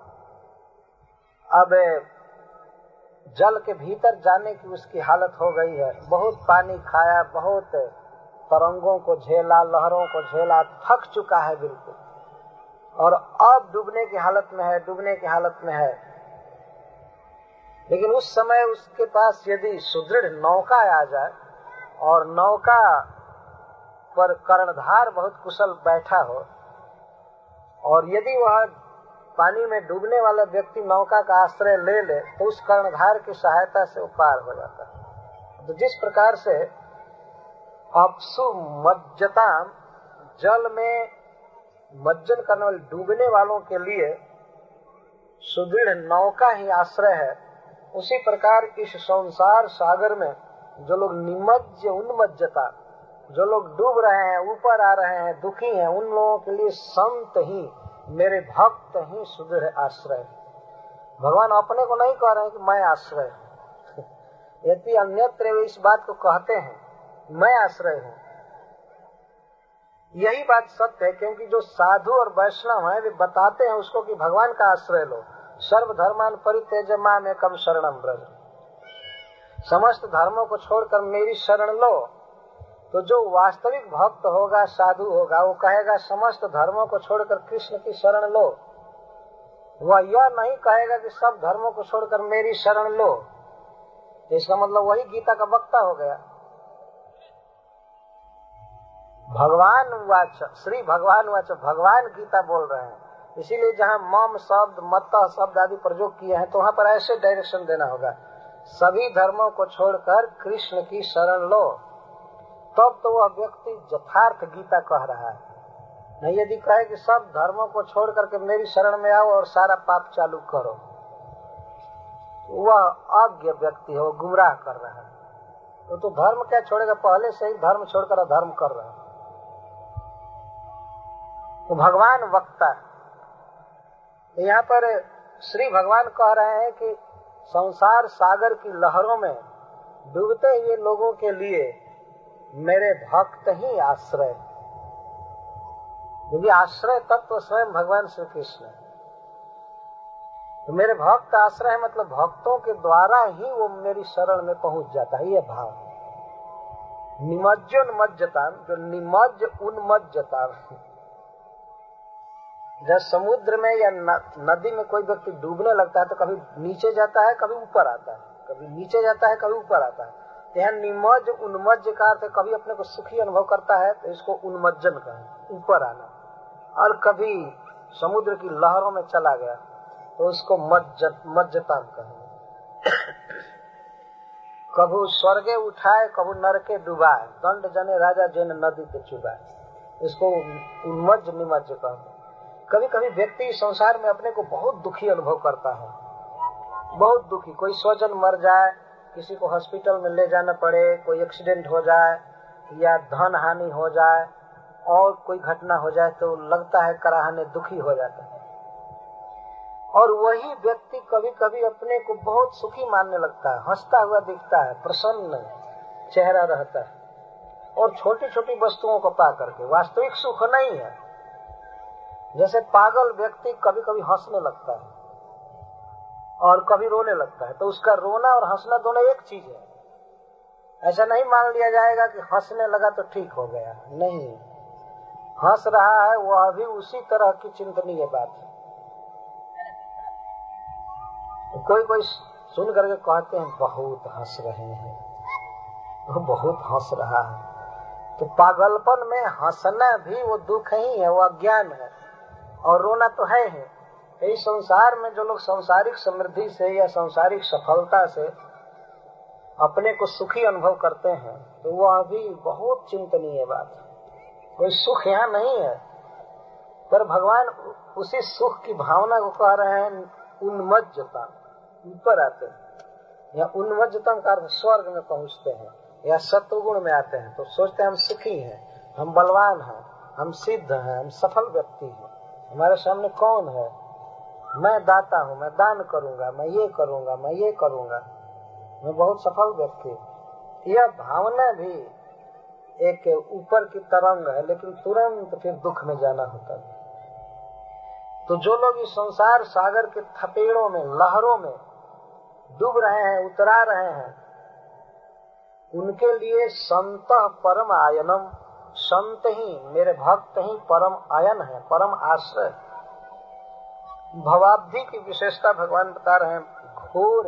अब जल के भीतर जाने की उसकी हालत हो गई है, बहुत पानी खाया, बहुत तरंगों को झेला, लहरों को झेला, थक चुका है बिल्कुल, और अब डूबने की हालत में है। लेकिन उस समय उसके पास यदि सुदृढ़ नौका आ जाए और नौका पर कर्णधार बहुत कुशल बैठा हो, और यदि वह पानी में डूबने वाला व्यक्ति नौका का आश्रय ले ले तो उस कर्णधार की सहायता से वो पार हो जाता है। तो जिस प्रकार से अपसु मज्जता, जल में मज्जन करने वाले डूबने वालों के लिए सुदृढ़ नौका ही आश्रय है, उसी प्रकार इस संसार सागर में जो लोग निमज्ज उन्मज्जता, जो लोग डूब रहे हैं, ऊपर आ रहे हैं, दुखी हैं, उन लोगों के लिए संत ही, मेरे भक्त ही सुदृढ़ आश्रय। भगवान अपने को नहीं कह रहे हैं कि मैं आश्रय हूँ, यदि अन्यत्र वे इस बात को कहते हैं मैं आश्रय हूँ। यही बात सत्य है, क्योंकि जो साधु और वैष्णव हैं वे बताते हैं उसको कि भगवान का आश्रय लो। सर्व धर्मान परित्यज्य माम एकम शरणम व्रज, समस्त धर्मों को छोड़कर मेरी शरण लो। तो जो वास्तविक भक्त होगा, साधु होगा, वो कहेगा समस्त धर्मों को छोड़कर कृष्ण की शरण लो। वह यह नहीं कहेगा कि सब धर्मों को छोड़कर मेरी शरण लो। इसका मतलब वही गीता का वक्ता हो गया। भगवान वाच, श्री भगवान वाच, भगवान गीता बोल रहे हैं। इसीलिए जहाँ मम शब्द, मत शब्द आदि प्रयोग किए हैं तो वहाँ पर ऐसे डायरेक्शन देना होगा, सभी धर्मों को छोड़कर कृष्ण की शरण लो। तब तो वह व्यक्ति यथार्थ गीता कह रहा है। नहीं यदि कहे कि सब धर्मों को छोड़ करके मेरी शरण में आओ और सारा पाप चालू करो, वह अज्ञ व्यक्ति है, वो गुमराह कर रहा है। तो धर्म क्या छोड़ेगा, पहले से ही धर्म छोड़कर अधर्म कर रहा है। तो भगवान वक्ता, यहाँ पर श्री भगवान कह रहे हैं कि संसार सागर की लहरों में डूबते हुए लोगों के लिए मेरे भक्त ही आश्रय, क्योंकि आश्रय तत्व स्वयं भगवान श्री कृष्ण है। तो मेरे भक्त आश्रय है, मतलब भक्तों के द्वारा ही वो मेरी शरण में पहुंच जाता है, ये भाव। निमज्जोन्मज्जता, जो निमज्ज उन्मज्जता, जब समुद्र में या नदी में कोई व्यक्ति डूबने लगता है तो कभी नीचे जाता है, कभी ऊपर आता है, कभी नीचे जाता है, कभी ऊपर आता है। यहाँ निमज्ज उन्मज्ज का अर्थ कभी अपने को सुखी अनुभव करता है तो इसको उन्मज्जन कहें, ऊपर आना, और कभी समुद्र की लहरों में चला गया तो उसको मज्जता कहें। कभू स्वर्गे उठाए, कभू नरके डुबाए, दंड जने राजा जन नदी पे चुबाए, इसको उन्मज्ज निमज्ज कहते। कभी कभी व्यक्ति संसार में अपने को बहुत दुखी अनुभव करता है, बहुत दुखी, कोई स्वजन मर जाए, किसी को हॉस्पिटल में ले जाना पड़े, कोई एक्सीडेंट हो जाए या धन हानि हो जाए, और कोई घटना हो जाए तो लगता है कराहने दुखी हो जाता है। और वही व्यक्ति कभी कभी अपने को बहुत सुखी मानने लगता है, हंसता हुआ दिखता है, प्रसन्न चेहरा रहता है, और छोटी छोटी वस्तुओं को पा करके वास्तविक सुख नहीं है। जैसे पागल व्यक्ति कभी कभी हंसने लगता है और कभी रोने लगता है, तो उसका रोना और हंसना दोनों एक चीज है। ऐसा नहीं मान लिया जाएगा कि हंसने लगा तो ठीक हो गया, नहीं, हंस रहा है वह भी उसी तरह की चिंतनीय बात है। कोई कोई सुन करके कहते हैं बहुत हंस रहे हैं, वो बहुत हंस रहा है, तो पागलपन में हंसना भी वो दुख ही है, वो अज्ञान है, और रोना तो है ही। इस संसार में जो लोग सांसारिक समृद्धि से या सांसारिक सफलता से अपने को सुखी अनुभव करते हैं, तो वह भी बहुत चिंतनीय बात है। कोई सुख यहाँ नहीं है, पर भगवान उसी सुख की भावना को कह रहे हैं उन्मज्जता, ऊपर आते हैं, या उन्मज्जतम का अर्थ स्वर्ग में पहुंचते हैं, या सत्वगुण में आते हैं, तो सोचते हैं हम सुखी हैं, हम बलवान हैं, हम सिद्ध हैं, हम सफल व्यक्ति हैं, हमारे सामने कौन है, मैं दाता हूँ, मैं दान करूंगा, मैं ये करूंगा, मैं ये करूंगा, मैं बहुत सफल व्यक्ति। यह भावना भी एक ऊपर की तरंग है, लेकिन तुरंत फिर दुख में जाना होता है। तो जो लोग इस संसार सागर के थपेड़ों में, लहरों में डूब रहे हैं, उतरा रहे हैं, उनके लिए संत परम आयनम, संत ही, मेरे भक्त ही परम आयन है, परम आश्रय। भवाब्धि की विशेषता भगवान बता रहे हैं, घोर,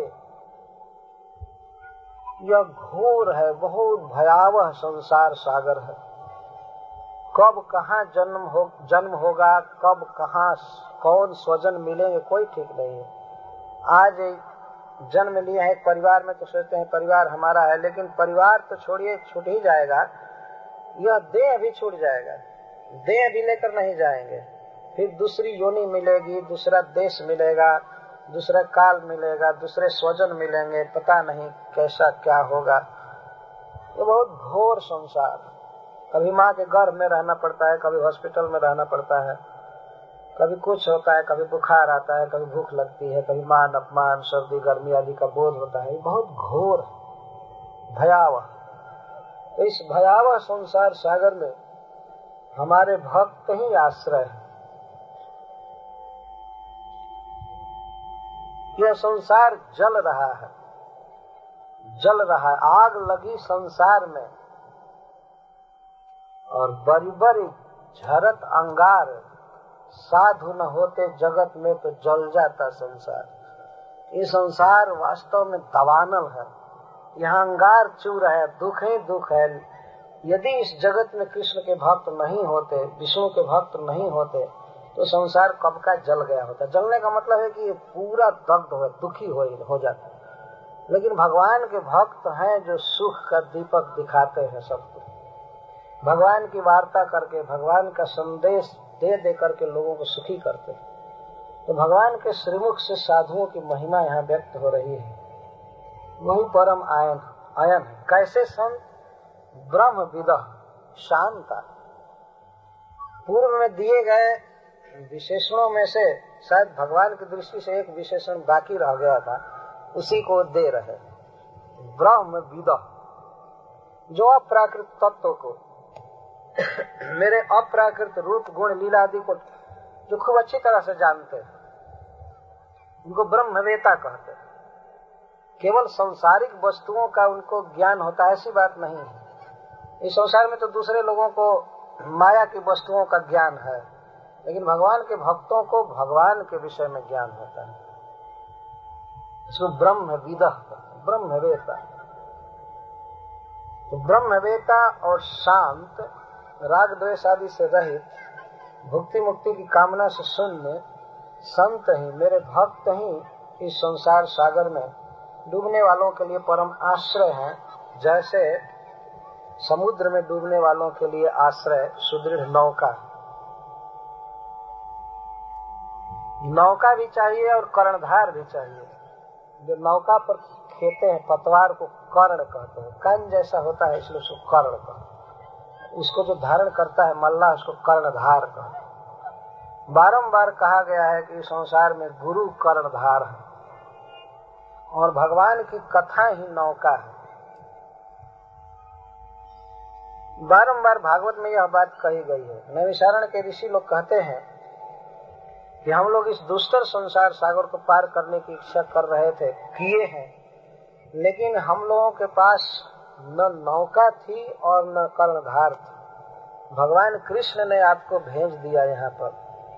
यह घोर है, बहुत भयावह संसार सागर है। कब कहाँ जन्म होगा, कब कहाँ कौन स्वजन मिलेंगे, कोई ठीक नहीं है। आज जन्म लिया है परिवार में तो सोचते हैं परिवार हमारा है, लेकिन परिवार तो छोड़िए, छूट ही जाएगा, यह देह भी छूट जाएगा, देह भी लेकर नहीं जाएंगे, फिर दूसरी योनि मिलेगी, दूसरा देश मिलेगा, दूसरा काल मिलेगा, दूसरे स्वजन मिलेंगे, पता नहीं कैसा क्या होगा। ये बहुत घोर संसार, कभी माँ के गर्भ में रहना पड़ता है, कभी हॉस्पिटल में रहना पड़ता है, कभी कुछ होता है, कभी बुखार आता है, कभी भूख लगती है, कभी मान अपमान, सर्दी गर्मी आदि का बोध होता है। बहुत घोर भयावह। तो इस भयावह संसार सागर में हमारे भक्त ही आश्रय है। यह संसार जल रहा है, जल रहा है, आग लगी संसार में, और बड़ी बड़ी झरत अंगार, साधु न होते जगत में तो जल जाता संसार। ये संसार वास्तव में दवानल है, यहाँ अंगार चूर है, दुख ही दुख है। यदि इस जगत में कृष्ण के भक्त नहीं होते, विष्णु के भक्त नहीं होते, तो संसार कब का जल गया होता। जलने का मतलब है कि ये पूरा दग्ध हो, दुखी हो जाता। लेकिन भगवान के भक्त हैं जो सुख का दीपक दिखाते हैं सबको, भगवान की वार्ता करके, भगवान का संदेश दे दे करके लोगों को सुखी करते हैं। तो भगवान के श्रीमुख से साधुओं की महिमा यहाँ व्यक्त हो रही है, वही परम आयन है। कैसे संत? ब्रह्म विदः शांता। पूर्व में दिए गए विशेषणों में से शायद भगवान की दृष्टि से एक विशेषण बाकी रह गया था, उसी को दे रहे। ब्रह्म विदः, जो अप्राकृत तत्व को, मेरे अप्राकृत रूप गुण लीला आदि को जो खूब अच्छी तरह से जानते हैं, उनको ब्रह्मवेता कहते हैं। केवल सांसारिक वस्तुओं का उनको ज्ञान होता है ऐसी बात नहीं है। इस संसार में तो दूसरे लोगों को माया की वस्तुओं का ज्ञान है, लेकिन भगवान के भक्तों को भगवान के विषय में ज्ञान होता है। इसको ब्रह्मविदः, ब्रह्मवेता। तो ब्रह्मवेता और शांत, राग द्वेष आदि से रहित, भुक्ति मुक्ति की कामना से शून्य संत ही, मेरे भक्त ही इस संसार सागर में डूबने वालों के लिए परम आश्रय है। जैसे समुद्र में डूबने वालों के लिए आश्रय सुदृढ़ नौका, नौका भी चाहिए और कर्णधार भी चाहिए। जो नौका पर खेते हैं पतवार को कर्ण कहते हैं, कर्ण जैसा होता है इसलिए उसको कर्ण कहते हैं। उसको जो धारण करता है मल्लाह, उसको कर्णधार कहते। बारंबार कहा गया है कि संसार में गुरु कर्णधार है और भगवान की कथा ही नौका है। बारंबार भागवत में यह बात कही गई है। नैमिषारण्य के ऋषि लोग कहते हैं कि हम लोग इस दुष्टर संसार सागर को पार करने की इच्छा कर रहे थे, किए हैं, लेकिन हम लोगों के पास न नौका थी और न कर्णधार थी। भगवान कृष्ण ने आपको भेज दिया यहाँ पर।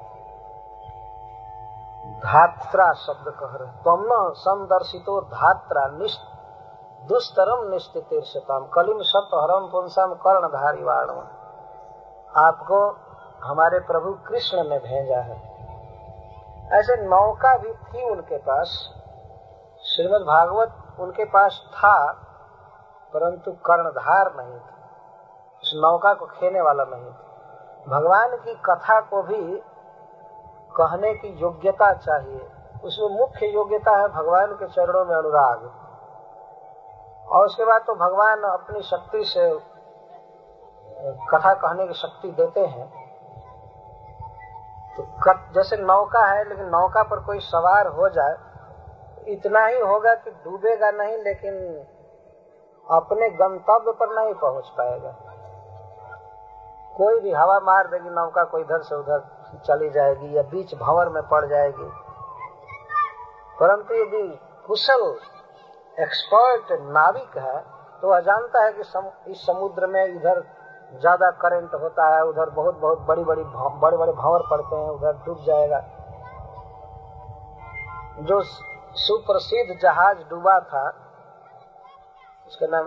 धात्रा शब्द कह रहे, तुम न संदर्शितो धात्रा दुस्तरम निश्चितीर्षताम कलिम सत्हरम पुंसम कर्णधारी वाणम। आपको हमारे प्रभु कृष्ण ने भेजा है। ऐसे नौका भी थी उनके पास, श्रीमद् भागवत उनके पास था, परंतु कर्णधार नहीं था, उस नौका को खेने वाला नहीं था। भगवान की कथा को भी कहने की योग्यता चाहिए। उसमें मुख्य योग्यता है भगवान के चरणों में अनुराग, और उसके बाद तो भगवान अपनी शक्ति से कथा कहने की शक्ति देते हैं। तो जैसे नौका है, लेकिन नौका पर कोई सवार हो जाए, इतना ही होगा कि डूबेगा नहीं, लेकिन अपने गंतव्य पर नहीं पहुंच पाएगा। कोई भी हवा मार देगी नौका को, इधर से उधर चली जाएगी या बीच भंवर में पड़ जाएगी। परंतु यदि कुशल एक्सपर्ट नाविक है तो वह जानता है कि इस समुद्र में इधर ज्यादा करंट होता है, उधर बहुत बहुत बड़े बड़े भंवर पड़ते हैं, उधर डूब जाएगा। जो सुप्रसिद्ध जहाज डूबा था उसका नाम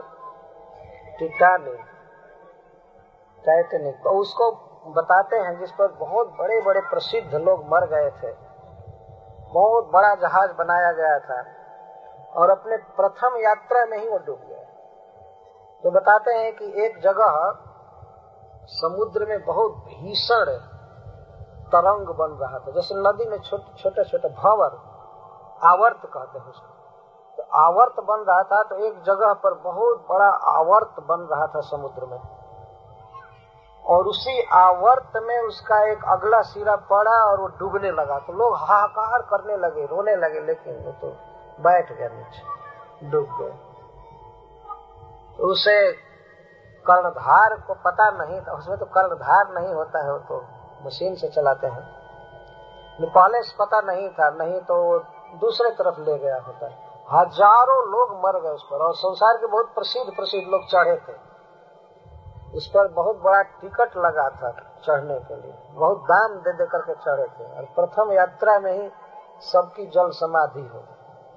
टाइटैनिक, तो उसको बताते हैं, जिस पर बहुत बड़े बड़े प्रसिद्ध लोग मर गए थे। बहुत बड़ा जहाज बनाया गया था और अपने प्रथम यात्रा में ही वो डूब गया। तो बताते हैं कि एक जगह समुद्र में बहुत भीषण तरंग बन रहा था, जैसे नदी में छोटे छोटे भंवर, आवर्त कहते हैं उसको। तो आवर्त बन रहा था, तो एक जगह पर बहुत बड़ा आवर्त बन रहा था समुद्र में, और उसी आवर्त में उसका एक अगला सिरा पड़ा और वो डूबने लगा। तो लोग हाहाकार करने लगे, रोने लगे, लेकिन वो तो बैठ गया नीचे, डूब गए। तो उसे कर्णधार को पता नहीं था, उसमें तो कर्णधार नहीं होता है, वो तो मशीन से चलाते हैं। पहले से पता नहीं था, नहीं तो वो दूसरे तरफ ले गया होता। हजारों लोग मर गए उस पर, और संसार के बहुत प्रसिद्ध लोग चढ़े थे उस पर। बहुत बड़ा टिकट लगा था चढ़ने के लिए, बहुत दाम दे दे करके चढ़े थे, और प्रथम यात्रा में ही सबकी जल समाधि हो।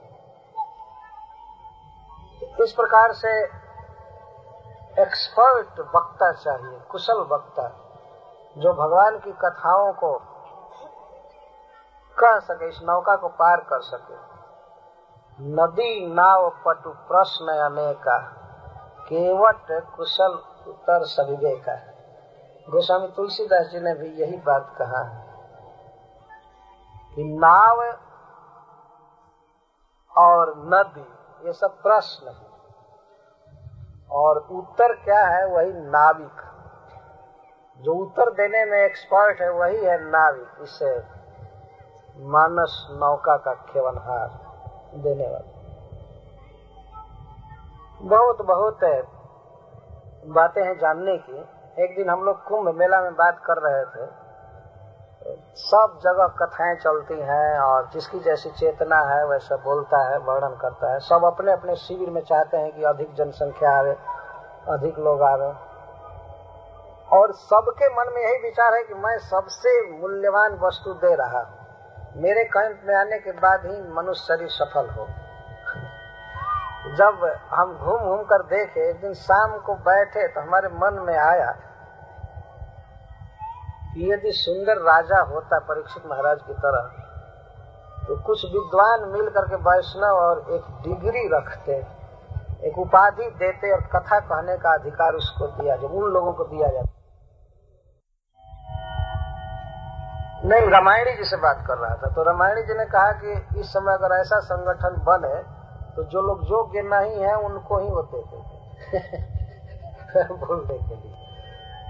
इस प्रकार से एक्सपर्ट वक्ता चाहिए, कुशल वक्ता, जो भगवान की कथाओं को कह सके, इस नौका को पार कर सके। नदी नाव पटु प्रश्न अनेका, केवट कुशल उत्तर सभी का। गोस्वामी तुलसीदास जी ने भी यही बात कहा है कि नाव और नदी ये सब प्रश्न है, और उत्तर क्या है, वही नाविक। जो उत्तर देने में एक्सपर्ट है वही है नाविक, इसे मानस नौका का खेवनहार देने वाला। बहुत बहुत बातें हैं जानने की। एक दिन हम लोग कुंभ मेला में बात कर रहे थे, सब जगह कथाएं चलती हैं, और जिसकी जैसी चेतना है वैसा बोलता है, वर्णन करता है। सब अपने अपने शिविर में चाहते हैं कि अधिक जनसंख्या आवे, अधिक लोग आवे, और सबके मन में यही विचार है कि मैं सबसे मूल्यवान वस्तु दे रहा हूं, मेरे कैंप में आने के बाद ही मनुष्य शरीर सफल हो। जब हम घूम घूम कर देखे, एक दिन शाम को बैठे तो हमारे मन में आया कि यदि सुंदर राजा होता परीक्षित महाराज की तरह, तो कुछ विद्वान मिल करके वैष्णव और एक डिग्री रखते, एक उपाधि देते, और कथा कहने का अधिकार उसको दिया, जो उन लोगों को दिया जाता। नहीं, रामायणी जी से बात कर रहा था, तो रामायणी जी ने कहा कि इस समय अगर ऐसा संगठन बने तो जो लोग योग्य नहीं है उनको ही वो देते थे बोलने के लिए।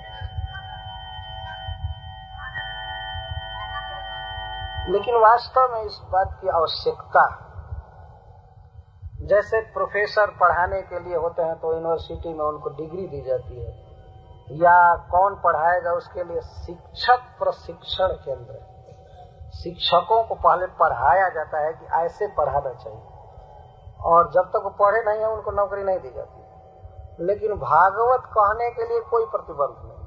लेकिन वास्तव में इस बात की आवश्यकता, जैसे प्रोफेसर पढ़ाने के लिए होते हैं तो यूनिवर्सिटी में उनको डिग्री दी जाती है, या कौन पढ़ाएगा उसके लिए शिक्षक प्रशिक्षण केंद्र, शिक्षकों को पहले पढ़ाया जाता है कि ऐसे पढ़ाना चाहिए, और जब तक वो पढ़े नहीं है उनको नौकरी नहीं दी जाती। लेकिन भागवत कहने के लिए कोई प्रतिबंध नहीं,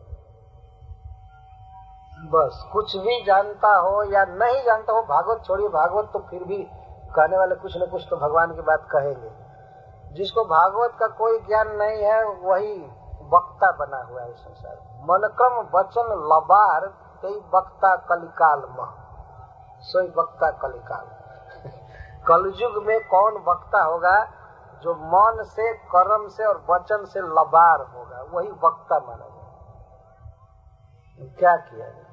बस कुछ भी जानता हो या नहीं जानता हो, भागवत छोड़िए, भागवत तो फिर भी कहने वाले कुछ न कुछ तो भगवान की बात कहेंगे। जिसको भागवत का कोई ज्ञान नहीं है वही वक्ता बना हुआ है संसार। मनकम वचन लबार कई वक्ता कलिकाल मह, सोई वक्ता कलिकाल। कलयुग में कौन वक्ता होगा? जो मन से, कर्म से और वचन से लबार होगा, वही वक्ता माना जाए। क्या किया जाए?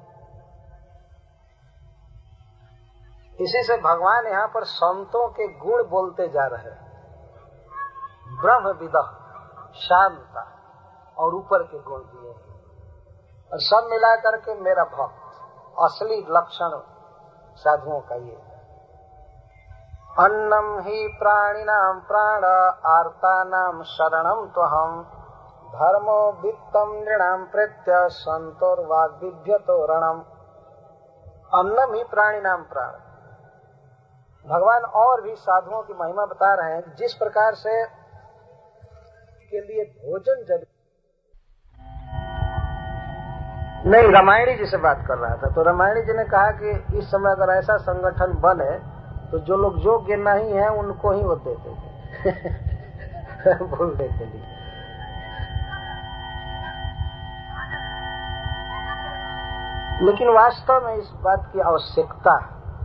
इसी से भगवान यहाँ पर संतों के गुण बोलते जा रहे हैं। ब्रह्म विदः, शांता, और ऊपर के गुण दिए, और सब मिला करके मेरा भक्त। असली लक्षण साधुओं का ये। अन्नम ही प्राणिनाम प्राण आर्तानाम शरणम त्वहम धर्मो वित्तम नृणाम प्रत्य संतोर्वाग्विभ्यतो रणम। अन्नम ही प्राणिनाम प्राण। भगवान और भी साधुओं की महिमा बता रहे हैं, जिस प्रकार से के लिए भोजन जरूरी नहीं। रामायणी जी से बात कर रहा था तो रामायणी जी ने कहा कि इस समय अगर ऐसा संगठन बने तो जो लोग योग्य नहीं है उनको ही वो देते थे बोलने के लिए। लेकिन वास्तव में इस बात की आवश्यकता,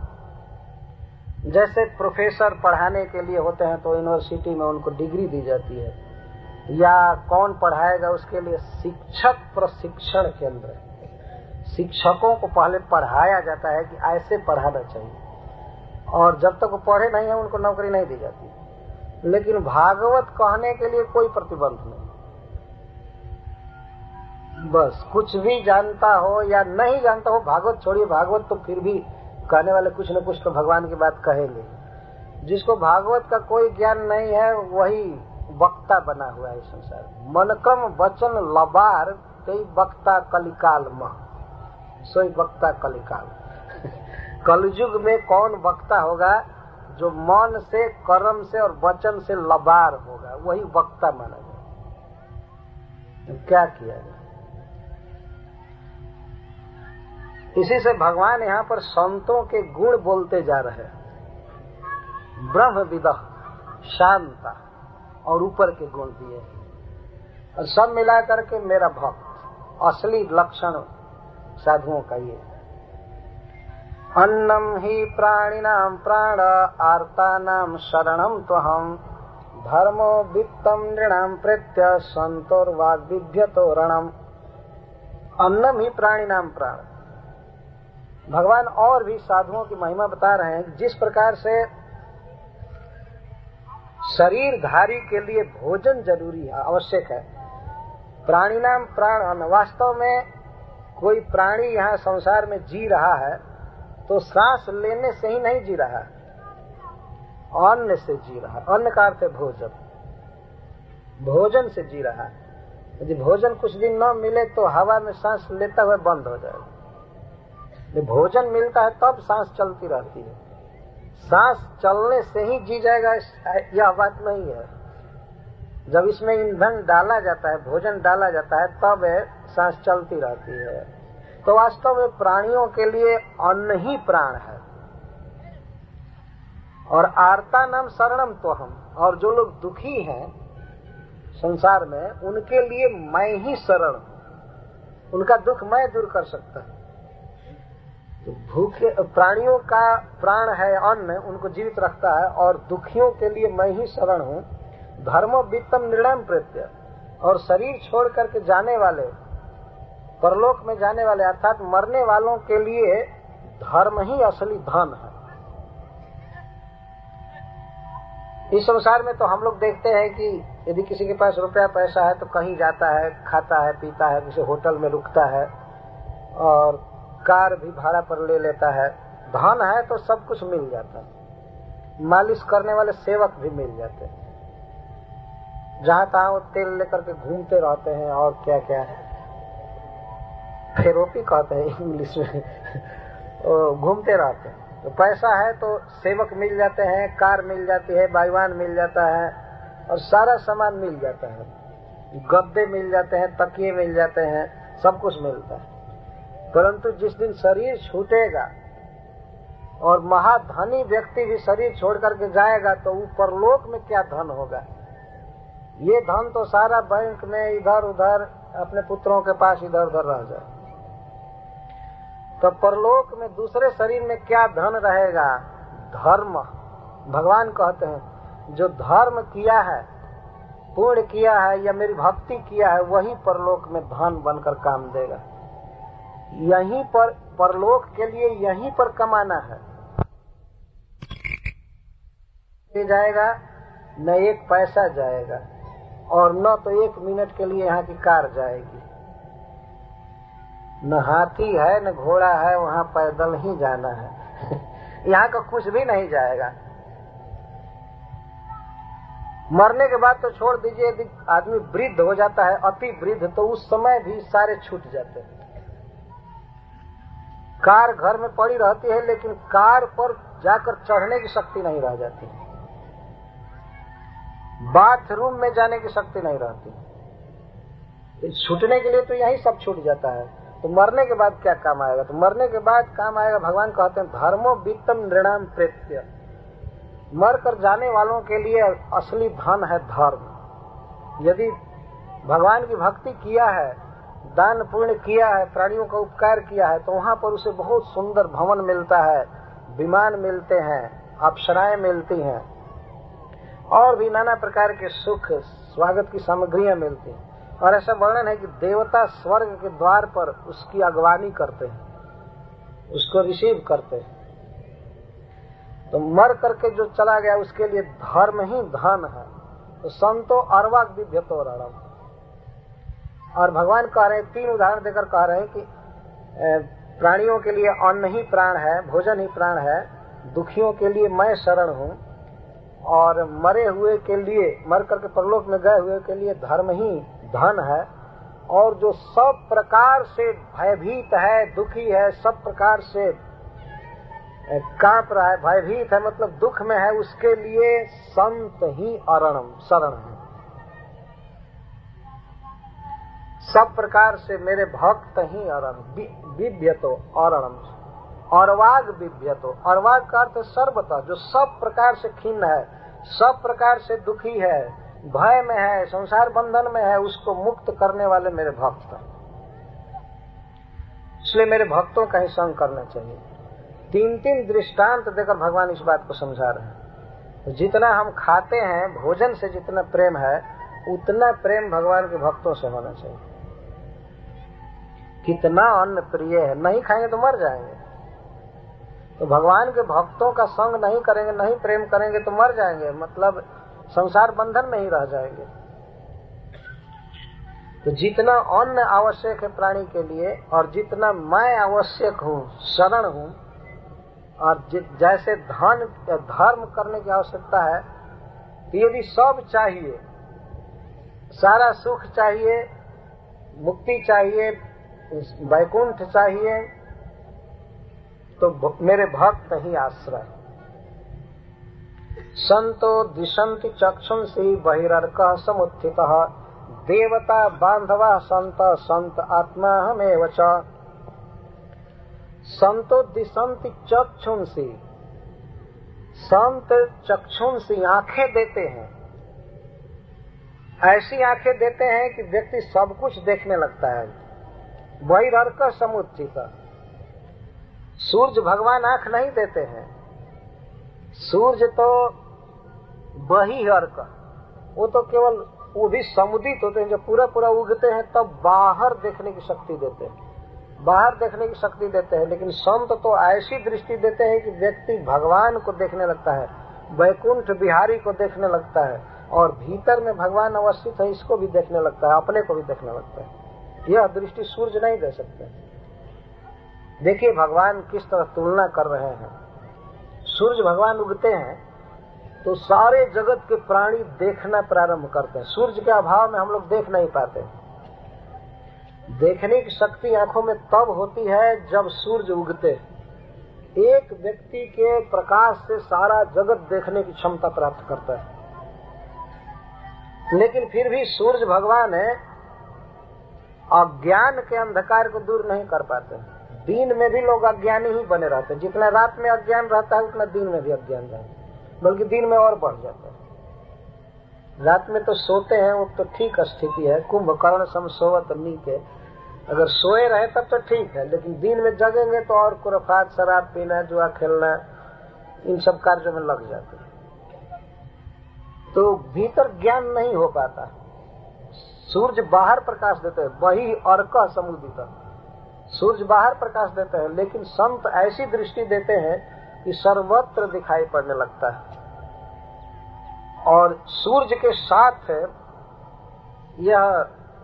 जैसे प्रोफेसर पढ़ाने के लिए होते हैं तो यूनिवर्सिटी में उनको डिग्री दी जाती है, या कौन पढ़ाएगा उसके लिए शिक्षक प्रशिक्षण केंद्र, शिक्षकों को पहले पढ़ाया जाता है कि ऐसे पढ़ाना चाहिए, और जब तक वो पढ़े नहीं है उनको नौकरी नहीं दी जाती। लेकिन भागवत कहने के लिए कोई प्रतिबंध नहीं, बस कुछ भी जानता हो या नहीं जानता हो, भागवत छोड़िए, भागवत तो फिर भी कहने वाले कुछ न कुछ तो भगवान की बात कहेंगे। जिसको भागवत का कोई ज्ञान नहीं है वही वक्ता बना हुआ है संसार। मनकम वचन लबार कई वक्ता कलिकाल मह, सोई वक्ता कलिकाल। कलयुग में कौन वक्ता होगा? जो मन से, कर्म से और वचन से लबार होगा, वही वक्ता माना जाए। क्या किया जाए? इसी से भगवान यहाँ पर संतों के गुण बोलते जा रहे हैं। ब्रह्म विदः, शांता, और ऊपर के गुण दिए, और सब मिला करके मेरा भक्त। असली लक्षण साधुओं का ये। अन्नम ही प्राणिनाम प्राण आर्तानाम शरणम त्वहम धर्मो वित्तम नृणाम प्रत्य संतोर्वाग्विभ्यतो रणम। अन्नम ही प्राणिनाम प्राण। भगवान और भी साधुओं की महिमा बता रहे हैं, जिस प्रकार से शरीरधारी के लिए भोजन जरूरी है, आवश्यक है। प्राणिनाम प्राण अन्न। वास्तव में कोई प्राणी यहाँ संसार में जी रहा है तो सांस लेने से ही नहीं जी रहा है, अन्न से जी रहा है। अन्न का अर्थ है भोजन, भोजन से जी रहा है। यदि भोजन कुछ दिन न मिले तो हवा में सांस लेता हुआ बंद हो जाएगा। भोजन मिलता है तब सांस चलती रहती है। सांस चलने से ही जी जाएगा यह बात नहीं है। जब इसमें ईंधन डाला जाता है, भोजन डाला जाता है, तब सांस चलती रहती है। तो वास्तव में प्राणियों के लिए अन्न ही प्राण है। और आर्ता नाम शरणम तो हम, और जो लोग दुखी हैं संसार में उनके लिए मैं ही शरण हूं, उनका दुख मैं दूर कर सकता हूं। तो भूखे प्राणियों का प्राण है अन्न, उनको जीवित रखता है, और दुखियों के लिए मैं ही शरण हूँ। धर्मो वित्तम नृणाम प्रत्य। और शरीर छोड़ करके जाने वाले, परलोक में जाने वाले अर्थात मरने वालों के लिए धर्म ही असली धन है। इस संसार में तो हम लोग देखते हैं कि यदि किसी के पास रुपया पैसा है तो कहीं जाता है, खाता है, पीता है, किसी होटल में रुकता है, और कार भी भाड़ा पर ले लेता है, धन है तो सब कुछ मिल जाता है। मालिश करने वाले सेवक भी मिल जाते हैं, जहां तहां वो तेल लेकर के घूमते रहते हैं और क्या क्या थेरेपी कहते हैं इंग्लिश में घूमते रहते हैं। तो पैसा है तो सेवक मिल जाते हैं, कार मिल जाती है, बाईवान मिल जाता है और सारा सामान मिल जाता है, गद्दे मिल जाते हैं, तकिए मिल जाते हैं, सब कुछ मिलता है। परंतु जिस दिन शरीर छूटेगा और महाधनी व्यक्ति भी शरीर छोड़ करके जाएगा तो ऊपर लोक में क्या धन होगा। ये धन तो सारा बैंक में इधर उधर अपने पुत्रों के पास इधर उधर रह जाए। तो परलोक में दूसरे शरीर में क्या धन रहेगा? धर्म। भगवान कहते हैं जो धर्म किया है, पुण्य किया है या मेरी भक्ति किया है, वही परलोक में धन बनकर काम देगा। यहीं पर परलोक के लिए यहीं पर कमाना है। जाएगा न एक पैसा जाएगा और न तो 1 मिनट के लिए यहाँ की कार जाएगी। न हाथी है न घोड़ा है, वहाँ पैदल ही जाना है यहाँ का कुछ भी नहीं जाएगा। मरने के बाद तो छोड़ दीजिए, यदि आदमी वृद्ध हो जाता है, अति वृद्ध, तो उस समय भी सारे छूट जाते हैं। कार घर में पड़ी रहती है लेकिन कार पर जाकर चढ़ने की शक्ति नहीं रह जाती, बाथरूम में जाने की शक्ति नहीं रहती। छूटने के लिए तो यही सब छूट जाता है। तो मरने के बाद क्या काम आएगा? तो मरने के बाद काम आएगा, भगवान कहते हैं धर्मो वित्तम नृणाम प्रेत्य। मर कर जाने वालों के लिए असली धन है धर्म। यदि भगवान की भक्ति किया है, दान पुण्य किया है, प्राणियों का उपकार किया है, तो वहाँ पर उसे बहुत सुंदर भवन मिलता है, विमान मिलते हैं, अप्सराएं मिलती हैं और भी नाना प्रकार के सुख स्वागत की सामग्रियां मिलती हैं। और ऐसा वर्णन है कि देवता स्वर्ग के द्वार पर उसकी अगवानी करते हैं, उसको रिसीव करते हैं। तो मर करके जो चला गया उसके लिए धर्म ही धन है। तो संतो अर्वाक विभ्यतो रणम। और भगवान कह रहे हैं, 3 उदाहरण देकर कह रहे हैं कि प्राणियों के लिए अन्न ही प्राण है, भोजन ही प्राण है, दुखियों के लिए मैं शरण हूँ, और मरे हुए के लिए, मर करके परलोक में गए हुए के लिए धर्म ही धन है। और जो सब प्रकार से भयभीत है, दुखी है, सब प्रकार से कांप रहा है, भयभीत है मतलब दुख में है, उसके लिए संत ही अरणम शरण है। सब प्रकार से मेरे भक्त ही अरण बिभ्यतो अरणम। अर्वाग बिभ्यतो, अर्वाग का अर्थ सर्वतः, जो सब प्रकार से खिन्न है, सब प्रकार से दुखी है, भय में है, संसार बंधन में है, उसको मुक्त करने वाले मेरे भक्त हैं। इसलिए मेरे भक्तों का ही संग करना चाहिए। 3 दृष्टांत देकर भगवान इस बात को समझा रहे हैं। तो जितना हम खाते हैं, भोजन से जितना प्रेम है, उतना प्रेम भगवान के भक्तों से होना चाहिए। कितना अन्न प्रिय है, नहीं खाएंगे तो मर जाएंगे। तो भगवान के भक्तों का संग नहीं करेंगे, नहीं प्रेम करेंगे तो मर जाएंगे, मतलब संसार बंधन में ही रह जाएंगे। तो जितना अन्न आवश्यक है प्राणी के लिए और जितना मैं आवश्यक हूँ, शरण हूँ, और जैसे धर्म करने की आवश्यकता है, तो यदि सब चाहिए, सारा सुख चाहिए, मुक्ति चाहिए, वैकुंठ चाहिए, तो मेरे भक्त ही आश्रय। संतो दिशंति चक्षुंषि बहिरर्कः समुत्थितः देवता बांधवा संत संत आत्मा हमेव च। संतो दिशंति चक्षुंषि, संत चक्षुंषि आंखें देते हैं, ऐसी आंखें देते हैं कि व्यक्ति सब कुछ देखने लगता है। बहिरर्कः समुत्थितः, सूर्य भगवान आंख नहीं देते हैं, सूर्य तो बहिर्क, वो तो केवल वो भी समुदित होते हैं, जब पूरा पूरा उगते हैं तब बाहर देखने की शक्ति देते हैं, बाहर देखने की शक्ति देते हैं। लेकिन संत तो ऐसी दृष्टि देते हैं कि व्यक्ति भगवान को देखने लगता है, वैकुंठ बिहारी को देखने लगता है, और भीतर में भगवान अवस्थित है इसको भी देखने लगता है, अपने को भी देखने लगता है। यह दृष्टि सूर्य नहीं दे सकते। देखिए भगवान किस तरह तुलना कर रहे हैं। सूर्य भगवान उगते हैं तो सारे जगत के प्राणी देखना प्रारंभ करते हैं। सूर्य के अभाव में हम लोग देख नहीं पाते। देखने की शक्ति आंखों में तब होती है जब सूर्य उगते। एक व्यक्ति के प्रकाश से सारा जगत देखने की क्षमता प्राप्त करता है, लेकिन फिर भी सूर्य भगवान है अज्ञान के अंधकार को दूर नहीं कर पाते। दिन में भी लोग अज्ञानी ही बने रहते हैं। जितना रात में अज्ञान रहता है उतना दिन में भी अज्ञान रहता है, बल्कि दिन में और बढ़ जाता है। रात में तो सोते हैं, वो तो ठीक स्थिति है, कुंभकर्ण सम सोवत नीके। अगर सोए रहे तब तो ठीक है, लेकिन दिन में जगेंगे तो और खुराफात, शराब पीना, जुआ खेलना, इन सब कार्यों में लग जाते हैं, तो भीतर ज्ञान नहीं हो पाता। सूर्य बाहर प्रकाश देते हैं, वही अर्क समुदित, सूर्य बाहर प्रकाश देते हैं, लेकिन संत ऐसी दृष्टि देते हैं कि सर्वत्र दिखाई पड़ने लगता है। और सूर्य के साथ यह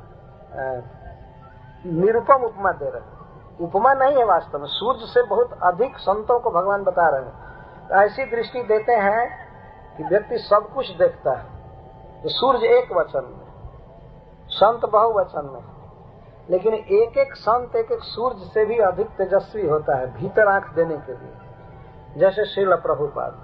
निरुपम उपमा दे रहे हैं। उपमा नहीं है, वास्तव में सूर्य से बहुत अधिक संतों को भगवान बता रहे हैं। ऐसी दृष्टि देते हैं कि व्यक्ति सब कुछ देखता है। तो सूर्य एक वचन में, संत बहुवचन में, लेकिन एक एक संत एक एक सूर्य से भी अधिक तेजस्वी होता है भीतर आंख देने के लिए। जैसे श्रील प्रभुपाद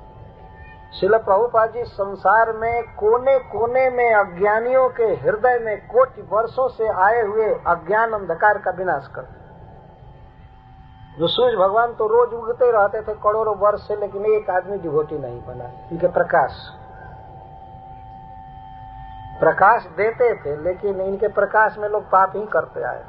जी संसार में कोने कोने में अज्ञानियों के हृदय में कोटि वर्षों से आए हुए अज्ञान अंधकार का विनाश करते। जो सूर्य भगवान तो रोज उगते रहते थे करोड़ों वर्ष से, लेकिन एक आदमी डिवोटी नहीं बना। इनके प्रकाश देते थे, लेकिन इनके प्रकाश में लोग पाप ही करते आए।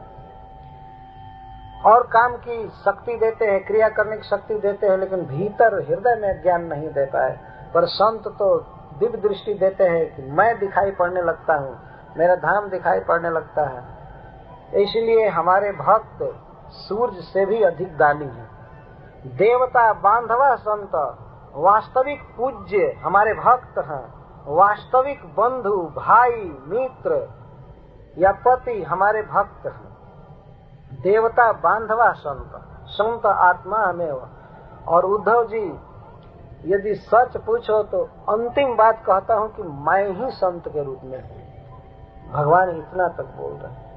और काम की शक्ति देते हैं, क्रिया करने की शक्ति देते हैं, लेकिन भीतर हृदय में ज्ञान नहीं दे पाए। पर संत तो दिव्य दृष्टि देते हैं कि मैं दिखाई पड़ने लगता हूँ, मेरा धाम दिखाई पड़ने लगता है। इसलिए हमारे भक्त सूर्य से भी अधिक दानी हैं। देवता बांधवा संत वास्तविक पूज्य हमारे भक्त हैं। वास्तविक बंधु, भाई, मित्र या पति हमारे भक्त हैं। देवता बांधवा संत आत्मा हमें। और उद्धव जी यदि सच पूछो तो अंतिम बात कहता हूं कि मैं ही संत के रूप में हूं। भगवान इतना तक बोल रहे हैं।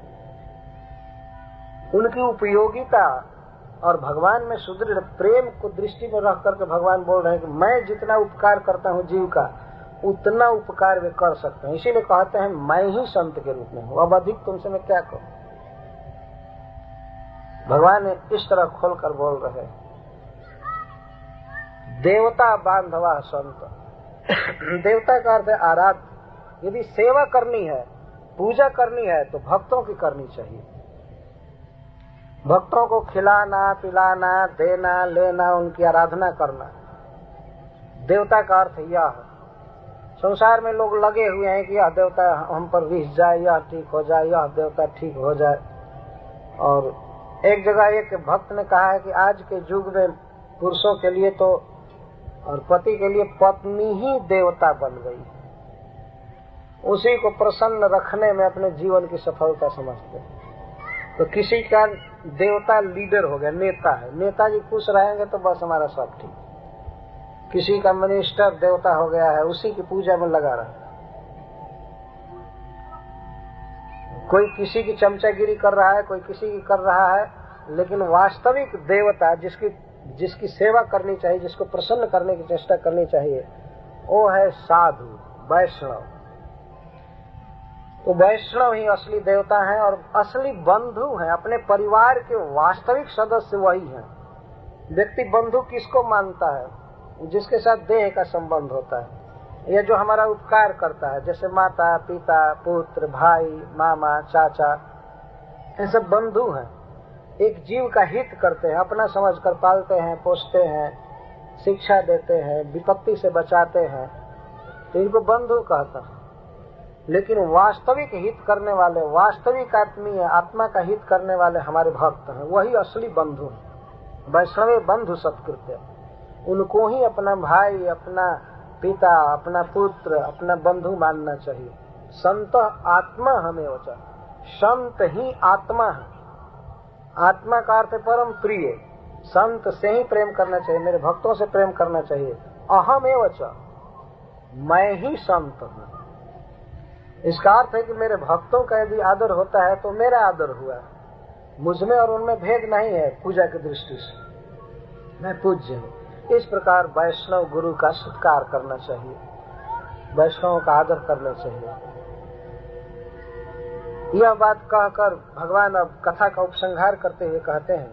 उनकी उपयोगिता और भगवान में सुदृढ़ प्रेम को दृष्टि में रख करके भगवान बोल रहे हैं कि मैं जितना उपकार करता हूं जीव का, उतना उपकार वे कर सकते हैं। इसीलिए कहते हैं मैं ही संत के रूप में हूं, अब अधिक तुमसे मैं क्या कहूं। भगवान इस तरह खोलकर बोल रहे हैं। देवता बांधवा संत। देवता का अर्थ है आराध्य। यदि सेवा करनी है, पूजा करनी है, तो भक्तों की करनी चाहिए। भक्तों को खिलाना, पिलाना, देना, लेना, उनकी आराधना करना, देवता का अर्थ यह है। संसार में लोग लगे हुए हैं कि यह देवता हम पर रिस जाए, यह ठीक हो जाए, यह देवता ठीक हो जाए। और एक जगह एक भक्त ने कहा है कि आज के युग में पुरुषों के लिए तो और पति के लिए पत्नी ही देवता बन गई। उसी को प्रसन्न रखने में अपने जीवन की सफलता समझते हैं। तो किसी का देवता लीडर हो गया, नेता है। नेताजी खुश रहेंगे तो बस हमारा सब ठीक। किसी का मिनिस्टर देवता हो गया है, उसी की पूजा में लगा रहा। कोई किसी की चमचागिरी कर रहा है, कोई किसी की कर रहा है, लेकिन वास्तविक देवता जिसकी सेवा करनी चाहिए, जिसको प्रसन्न करने की चेष्टा करनी चाहिए, वो है साधु, वैष्णव। तो वैष्णव ही असली देवता है और असली बंधु है। अपने परिवार के वास्तविक सदस्य वही है। व्यक्ति बंधु किसको मानता है? जिसके साथ देह का संबंध होता है, या जो हमारा उपकार करता है, जैसे माता, पिता, पुत्र, भाई, मामा, चाचा, ये सब बंधु हैं। एक जीव का हित करते हैं, अपना समझकर पालते हैं, पोषते हैं, शिक्षा देते हैं, विपत्ति से बचाते हैं, तो इनको बंधु कहता है। लेकिन वास्तविक हित करने वाले, वास्तविक आत्मीय आत्मा का हित करने वाले हमारे भक्त हैं, वही असली बंधु हैं। वैष्णव बंधु सत्कृत्य, उनको ही अपना भाई, अपना पिता, अपना पुत्र, अपना बंधु मानना चाहिए। संत आत्मा हमें वचा, संत ही आत्मा है। आत्मा का अर्थ परम प्रिय, संत से ही प्रेम करना चाहिए, मेरे भक्तों से प्रेम करना चाहिए। अहम एव च, मैं ही संत हूँ। इसका अर्थ है कि मेरे भक्तों का यदि आदर होता है तो मेरा आदर हुआ। मुझमें और उनमें भेद नहीं है पूजा की दृष्टि से, मैं पूज्य हूँ। इस प्रकार वैष्णव गुरु का सत्कार करना चाहिए, वैष्णवों का आदर करना चाहिए। यह बात कहकर भगवान अब कथा का उपसंहार करते हुए कहते हैं,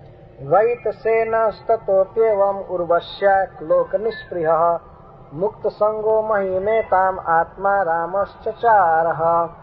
वैतसेनस्ततोप्येवम् उर्वश्या लोक निष्पृहः मुक्त संगो महिमेताम आत्मा रामश्चचारः।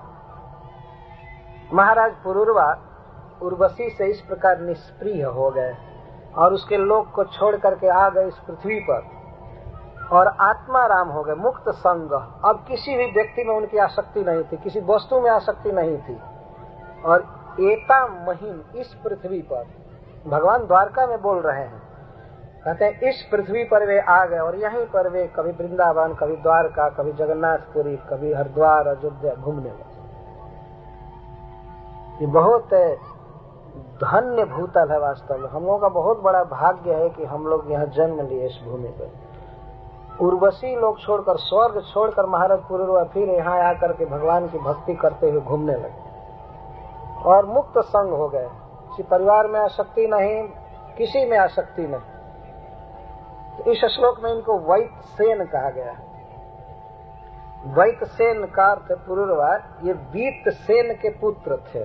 महाराज पुरूरवा उर्वशी से इस प्रकार निष्प्रिय हो गए और उसके लोक को छोड़ करके आ गए इस पृथ्वी पर और आत्मा राम हो गए, मुक्त संग। अब किसी भी व्यक्ति में उनकी आसक्ति नहीं थी, किसी वस्तु में आसक्ति नहीं थी। और एता महिम, इस पृथ्वी पर, भगवान द्वारका में बोल रहे हैं, कहते हैं इस पृथ्वी पर वे आ गए और यहीं पर वे कभी वृंदावन, कभी द्वारका, कभी जगन्नाथपुरी, कभी हरिद्वार, अयोध्या घूमने लगे। ये बहुत धन्य भूतल है। वास्तव में हम लोगों का बहुत बड़ा भाग्य है कि हम लोग यहाँ जन्म लिए इस भूमि पर। उर्वशी लोग छोड़कर, स्वर्ग छोड़कर महाराज पुरूरवा फिर यहाँ आकर के भगवान की भक्ति करते हुए घूमने लगे और मुक्त संग हो गए। किसी परिवार में आसक्ति नहीं, किसी में आसक्ति नहीं। तो इस श्लोक में इनको वैतसेन कहा गया है। वैतसेन का अर्थ पुरूरवा, ये वीतसेन के पुत्र थे।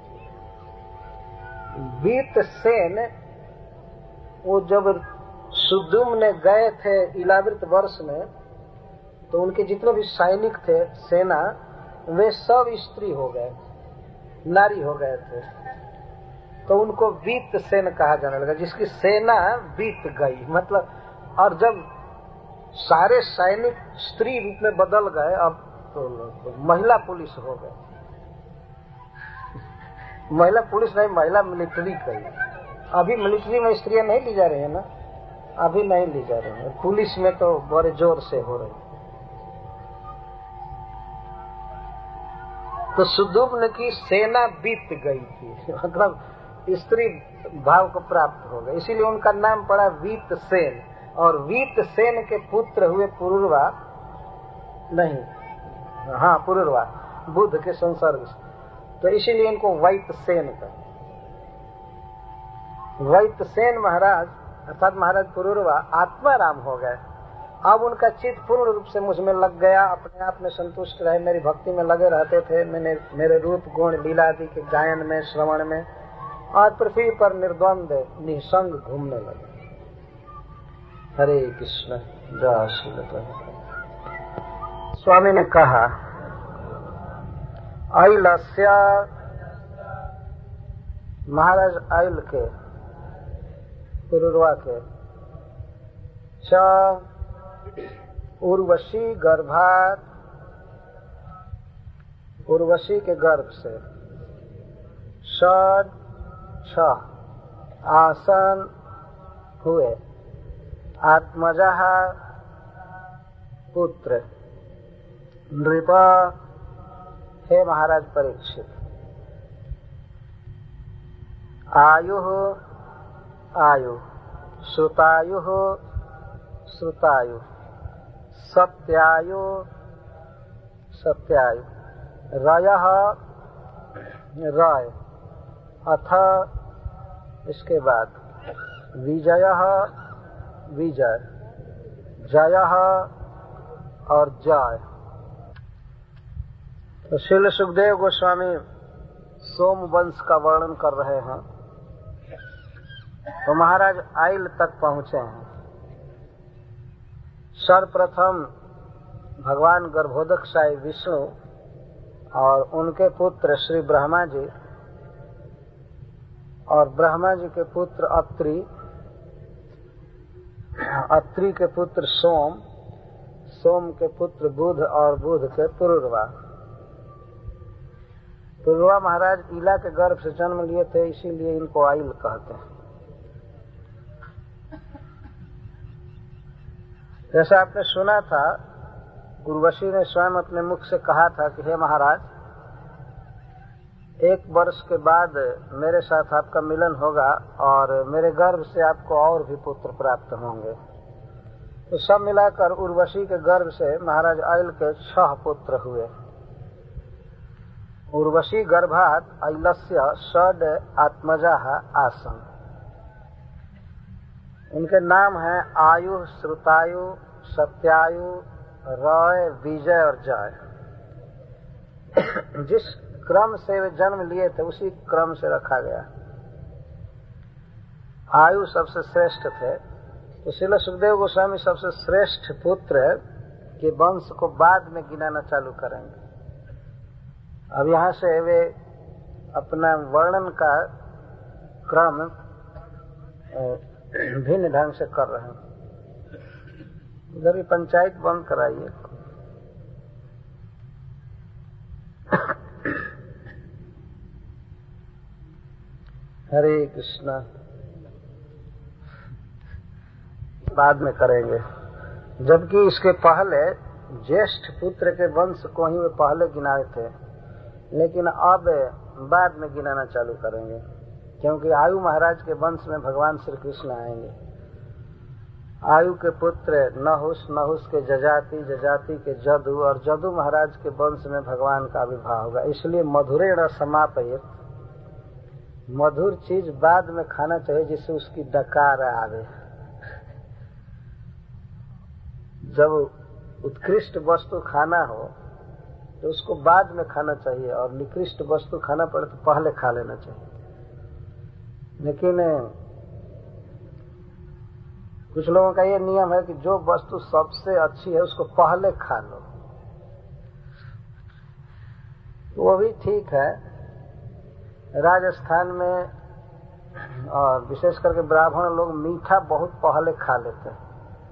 वीतसेन वो जब सुद्युम्न गए थे इलावृत वर्ष में, तो उनके जितने भी सैनिक थे, सेना, वे सब स्त्री हो गए, नारी हो गए थे। तो उनको वीतसेन कहा जाने लगा, जिसकी सेना बीत गई मतलब। और जब सारे सैनिक स्त्री रूप में बदल गए, अब तो महिला पुलिस हो गए। महिला पुलिस नहीं, महिला मिलिट्री कही। अभी मिलिट्री में स्त्रियां नहीं ली जा रही है ना, अभी नहीं ली जा रही है। पुलिस में तो बड़े जोर से हो रही। तो सुद्युम्न की सेना बीत गई थी, मतलब स्त्री भाव को प्राप्त हो गए, इसीलिए उनका नाम पड़ा वीतसेन। और वीतसेन के पुत्र हुए पुरूरवा, नहीं, हाँ पुरूरवा, बुद्ध के संसर्ग से, तो इसीलिए इनको वैतसेन का। वैतसेन महाराज अर्थात महाराज पुरूरवा आत्माराम हो गए। अब उनका चित्त पूर्ण रूप से मुझ में लग गया, अपने आप में संतुष्ट रहे, मेरी भक्ति में लगे रहते थे। मेरे रूप गुण लीला आदि के गायन में, श्रवण में, और पृथ्वी पर निर्द्वंद निसंग घूमने लगे। हरे कृष्ण। जय श्री प्रभुपाद। स्वामी ने कहा, ऐलस्य, महाराज ऐल के, पुरूरवा के, च उर्वशी गर्भात, उर्वशी के गर्भ से, षड छह आसन हुए, आत्मजः पुत्र नृप। हे महाराज परीक्षित, आयु आयु, श्रुतायु श्रुतायु, सत्यायु सत्यायु, रयः रय, अथ इसके बाद विजयः विजय, जयः और जय। तो श्रील सुखदेव गोस्वामी सोम वंश का वर्णन कर रहे हैं। तो महाराज आइल तक पहुंचे हैं। सर्वप्रथम भगवान गर्भोदकशाही विष्णु और उनके पुत्र श्री ब्रह्मा जी, और ब्रह्मा जी के पुत्र अत्रि, अत्रि के पुत्र सोम, सोम के पुत्र बुध और बुध के पुरूरवा। पुरूरवा महाराज ईला के गर्भ से जन्म लिए थे, इसीलिए इनको आइल कहते हैं। जैसा आपने सुना था, उर्वशी ने स्वयं अपने मुख से कहा था कि हे महाराज, 1 वर्ष के बाद मेरे साथ आपका मिलन होगा और मेरे गर्भ से आपको और भी पुत्र प्राप्त होंगे। तो सब मिलाकर उर्वशी के गर्भ से महाराज अइल के 6 पुत्र हुए। उर्वशी गर्भात अइलस्य षड आत्मजाः आसन्। इनके नाम हैं आयु, श्रुतायु, सत्यायु, रय, विजय और जय। जिस क्रम से वे जन्म लिए थे उसी क्रम से रखा गया। आयु सबसे श्रेष्ठ थे, तो श्रील सुखदेव गोस्वामी सबसे श्रेष्ठ पुत्र के वंश को बाद में गिनाना चालू करेंगे। अब यहाँ से वे अपना वर्णन का क्रम भिन्न ढंग से कर रहे हैं। उधर ही पंचायत बंद कराइए। हरे कृष्णा। बाद में करेंगे, जबकि इसके पहले ज्येष्ठ पुत्र के वंश को ही वे पहले गिनाए थे, लेकिन अब बाद में गिनाना चालू करेंगे, क्योंकि आयु महाराज के वंश में भगवान श्री कृष्ण आएंगे। आयु के पुत्र नहुष, नहुष के जजाति, जजाति के जदु और जदु महाराज के वंश में भगवान का आविर्भाव होगा। इसलिए मधुरेण समापयेत्, मधुर चीज बाद में खाना चाहिए जिससे उसकी डकार आवे। जब उत्कृष्ट वस्तु खाना हो तो उसको बाद में खाना चाहिए, और निकृष्ट वस्तु खाना पड़े तो पहले खा लेना चाहिए। लेकिन कुछ लोगों का ये नियम है कि जो वस्तु सबसे अच्छी है उसको पहले खा लो, वो भी ठीक है। राजस्थान में और विशेष करके ब्राह्मण लोग मीठा बहुत पहले खा लेते हैं।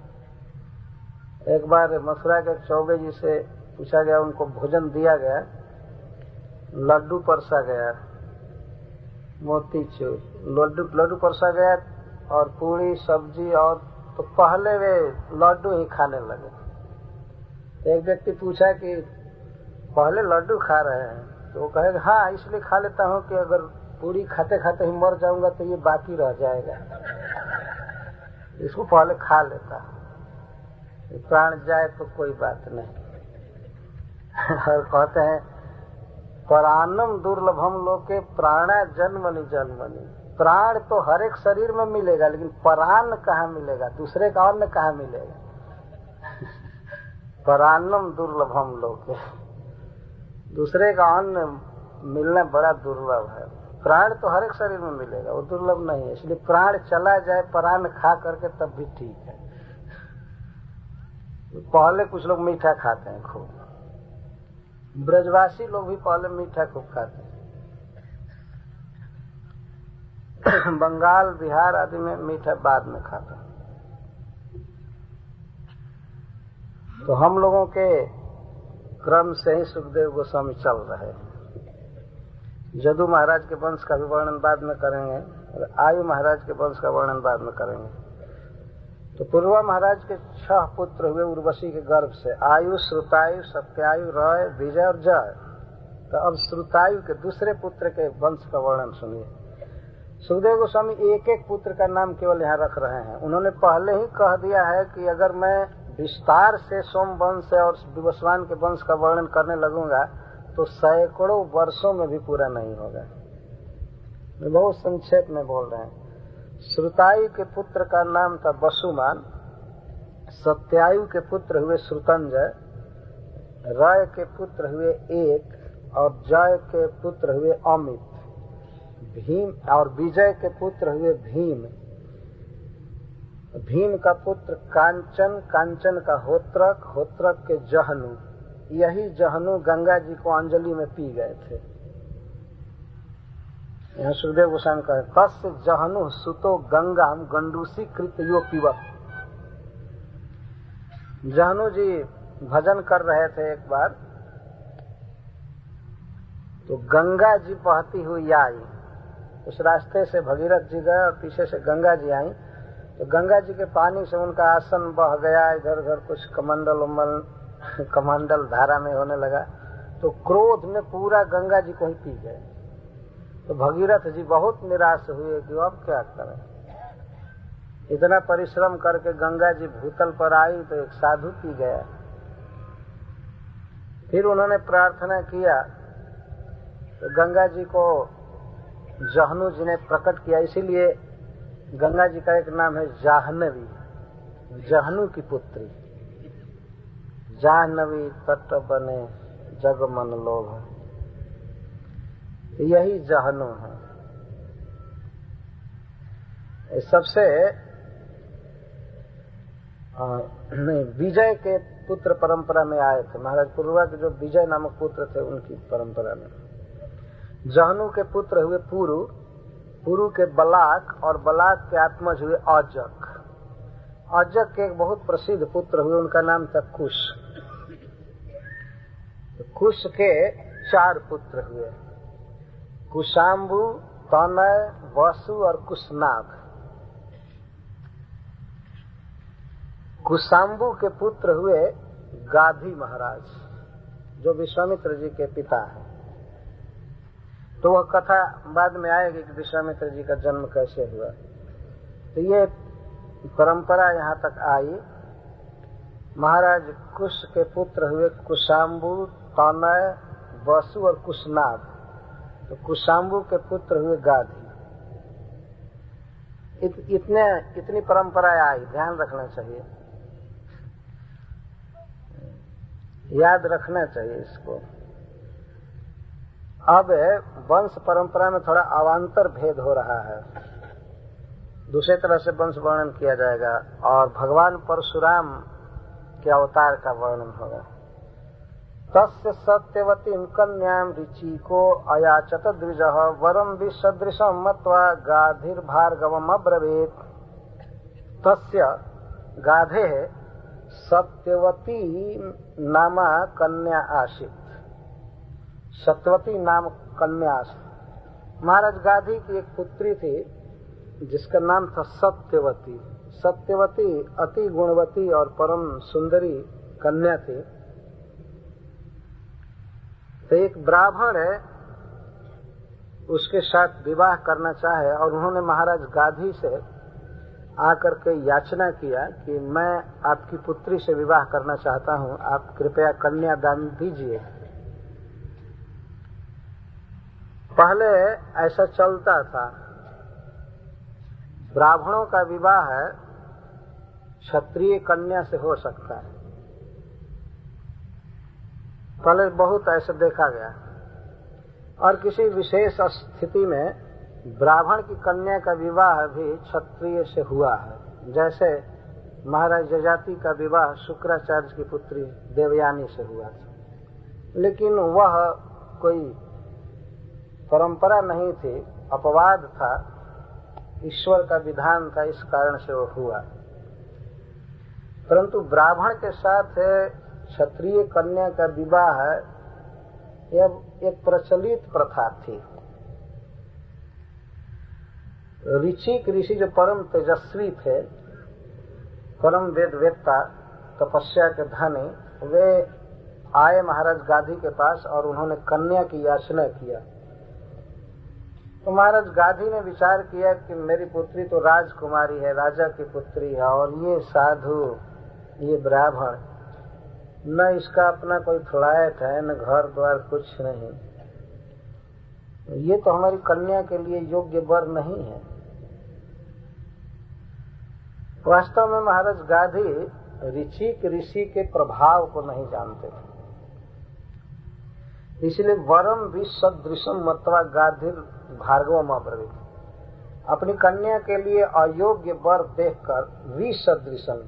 एक बार मथुरा के चौबे जी से पूछा गया, उनको भोजन दिया गया, लड्डू परसा गया, मोतीचूर लड्डू परसा गया और पूरी सब्जी, और तो पहले वे लड्डू ही खाने लगे। तो एक व्यक्ति पूछा कि पहले लड्डू खा रहे हैं? तो वो कहेगा हाँ, इसलिए खा लेता हूँ कि अगर पूरी खाते खाते ही मर जाऊंगा तो ये बाकी रह जाएगा, इसको पहले खा लेता। प्राण जाए तो कोई बात नहीं। और कहते हैं प्राणम दुर्लभम लोके प्राणा जन्मनि जन्मनि। प्राण तो हर एक शरीर में मिलेगा, लेकिन प्राण कहाँ मिलेगा, दूसरे का अन्न कहाँ मिलेगा। प्राणम दुर्लभम लोके, दूसरे का अन्न मिलना बड़ा दुर्लभ है। प्राण तो हर एक शरीर में मिलेगा, वो दुर्लभ नहीं है। इसलिए प्राण चला जाए प्राण खा करके तब भी ठीक है। पहले कुछ लोग मीठा खाते हैं खूब, ब्रजवासी लोग भी पहले मीठा खूब खाते हैं। बंगाल, बिहार आदि में मीठा बाद में खाता है। तो हम लोगों के क्रम से ही सुखदेव गोस्वामी चल रहे हैं। जदु महाराज के वंश का भी वर्णन बाद में करेंगे और आयु महाराज के वंश का वर्णन बाद में करेंगे। तो पूर्वा महाराज के 6 पुत्र हुए उर्वशी के गर्भ से, आयु, श्रुतायु, सत्यायु, रय, विजय और जय। तो अब श्रुतायु के दूसरे पुत्र के वंश का वर्णन सुनिए। सुखदेव गोस्वामी एक एक पुत्र का नाम केवल यहाँ रख रहे हैं। उन्होंने पहले ही कह दिया है कि अगर मैं विस्तार से सोमवंश और विवस्वान के वंश का वर्णन करने लगूंगा तो सैकड़ों वर्षों में भी पूरा नहीं होगा। मैं बहुत संक्षेप में बोल रहे हैं। श्रुतायु के पुत्र का नाम था वसुमान, सत्यायु के पुत्र हुए श्रुतंजय, रय के पुत्र हुए एक और जय के पुत्र हुए अमित, भीम और विजय के पुत्र हुए भीम, भीम का पुत्र कांचन, कांचन का होत्रक, होत्रक के जहनु। यही जहनु गंगा जी को अंजलि में पी गए थे। यहाँ सुखदेव गोस्वामी कहे तस्य जहनु सुतो गंगाम गंडूसी कृत यो पीवत। जहनु जी भजन कर रहे थे एक बार, तो गंगा जी बहती हुई आई। उस रास्ते से भगीरथ जी गए और पीछे से गंगा जी आई। तो गंगा जी के पानी से उनका आसन बह गया, इधर उधर कुछ कमंडल धारा में होने लगा। तो क्रोध में पूरा गंगा जी को ही पी गए। तो भगीरथ जी बहुत निराश हुए कि अब क्या करें। इतना परिश्रम करके गंगा जी भूतल पर आई तो एक साधु पी गया। फिर उन्होंने प्रार्थना किया तो गंगा जी को जहनु जी ने प्रकट किया। इसीलिए गंगा जी का एक नाम है जाह्नवी, जहनु की पुत्री। जाह्नवी तट बने जग मन लोभ, यही जहनु है। सबसे विजय के पुत्र परंपरा में आए थे। महाराज पुरुरवा के जो विजय नामक पुत्र थे उनकी परंपरा में। जहनु के पुत्र हुए पुरु, पुरु के बलाक और बलाक के आत्मज हुए अजक। अजक के एक बहुत प्रसिद्ध पुत्र हुए, उनका नाम था कुश। कुश के 4 पुत्र हुए, कुशाम्बु, तनय, वसु और कुशनाभ। कुशाम्बु के पुत्र हुए गाधी महाराज, जो विश्वामित्र जी के पिता हैं। तो वह कथा बाद में आएगी कि विश्वामित्र जी का जन्म कैसे हुआ। तो ये परंपरा यहाँ तक आई। महाराज कुश के पुत्र हुए कुशाम्बु, तनय, वसु और कुशनाभ। तो कुशाम्बु के पुत्र हुए गाधी। इतनी परंपराएं आई, ध्यान रखना चाहिए, याद रखना चाहिए इसको। अब वंश परंपरा में थोड़ा अवान्तर भेद हो रहा है, दूसरे तरह से वंश वर्णन किया जाएगा और भगवान परशुराम के अवतार का वर्णन होगा। तस्य सत्यवतीं कन्यां ऋचिको अयाचत द्विजः वरं विसदृशं मत्वा गाधिर्भार्गवम् अब्रवीत्। तस्य गाधे सत्यवती नामा कन्या आसीत्। सत्यवती नाम कन्या आसीत्। महाराज गाधी की एक पुत्री थी जिसका नाम था सत्यवती। सत्यवती अति गुणवती और परम सुंदरी कन्या थी। तो एक ब्राह्मण है उसके साथ विवाह करना चाहे और उन्होंने महाराज गाधी से आकर के याचना किया कि मैं आपकी पुत्री से विवाह करना चाहता हूं, आप कृपया कन्या दान दीजिए। पहले ऐसा चलता था, ब्राह्मणों का विवाह क्षत्रिय कन्या से हो सकता है। पहले बहुत ऐसा देखा गया। और किसी विशेष स्थिति में ब्राह्मण की कन्या का विवाह भी क्षत्रिय से हुआ है। जैसे महाराज जजाति का विवाह शुक्राचार्य की पुत्री देवयानी से हुआ था, लेकिन वह कोई परंपरा नहीं थी, अपवाद था, ईश्वर का विधान था, इस कारण से वो हुआ। परंतु ब्राह्मण के साथ क्षत्रिय कन्या का विवाह यह एक प्रचलित प्रथा थी। ऋचिक ऋषि जो परम तेजस्वी थे, परम वेदवेत्ता, तपस्या के धनी, वे आए महाराज गाधी के पास और उन्होंने कन्या की याचना किया। तो महाराज गाधी ने विचार किया कि मेरी पुत्री तो राजकुमारी है, राजा की पुत्री है, और ये साधु, ये ब्राह्मण, न इसका अपना कोई फ्लैट है, न घर द्वार, कुछ नहीं, ये तो हमारी कन्या के लिए योग्य वर नहीं है। वास्तव में महाराज गाधी ऋचिक ऋषि के प्रभाव को नहीं जानते थे, इसलिए वरम विसदृशम मत्वा गाधिर भार्गवम अब्रवीत्। अपनी कन्या के लिए अयोग्य वर देखकर विसदृशम,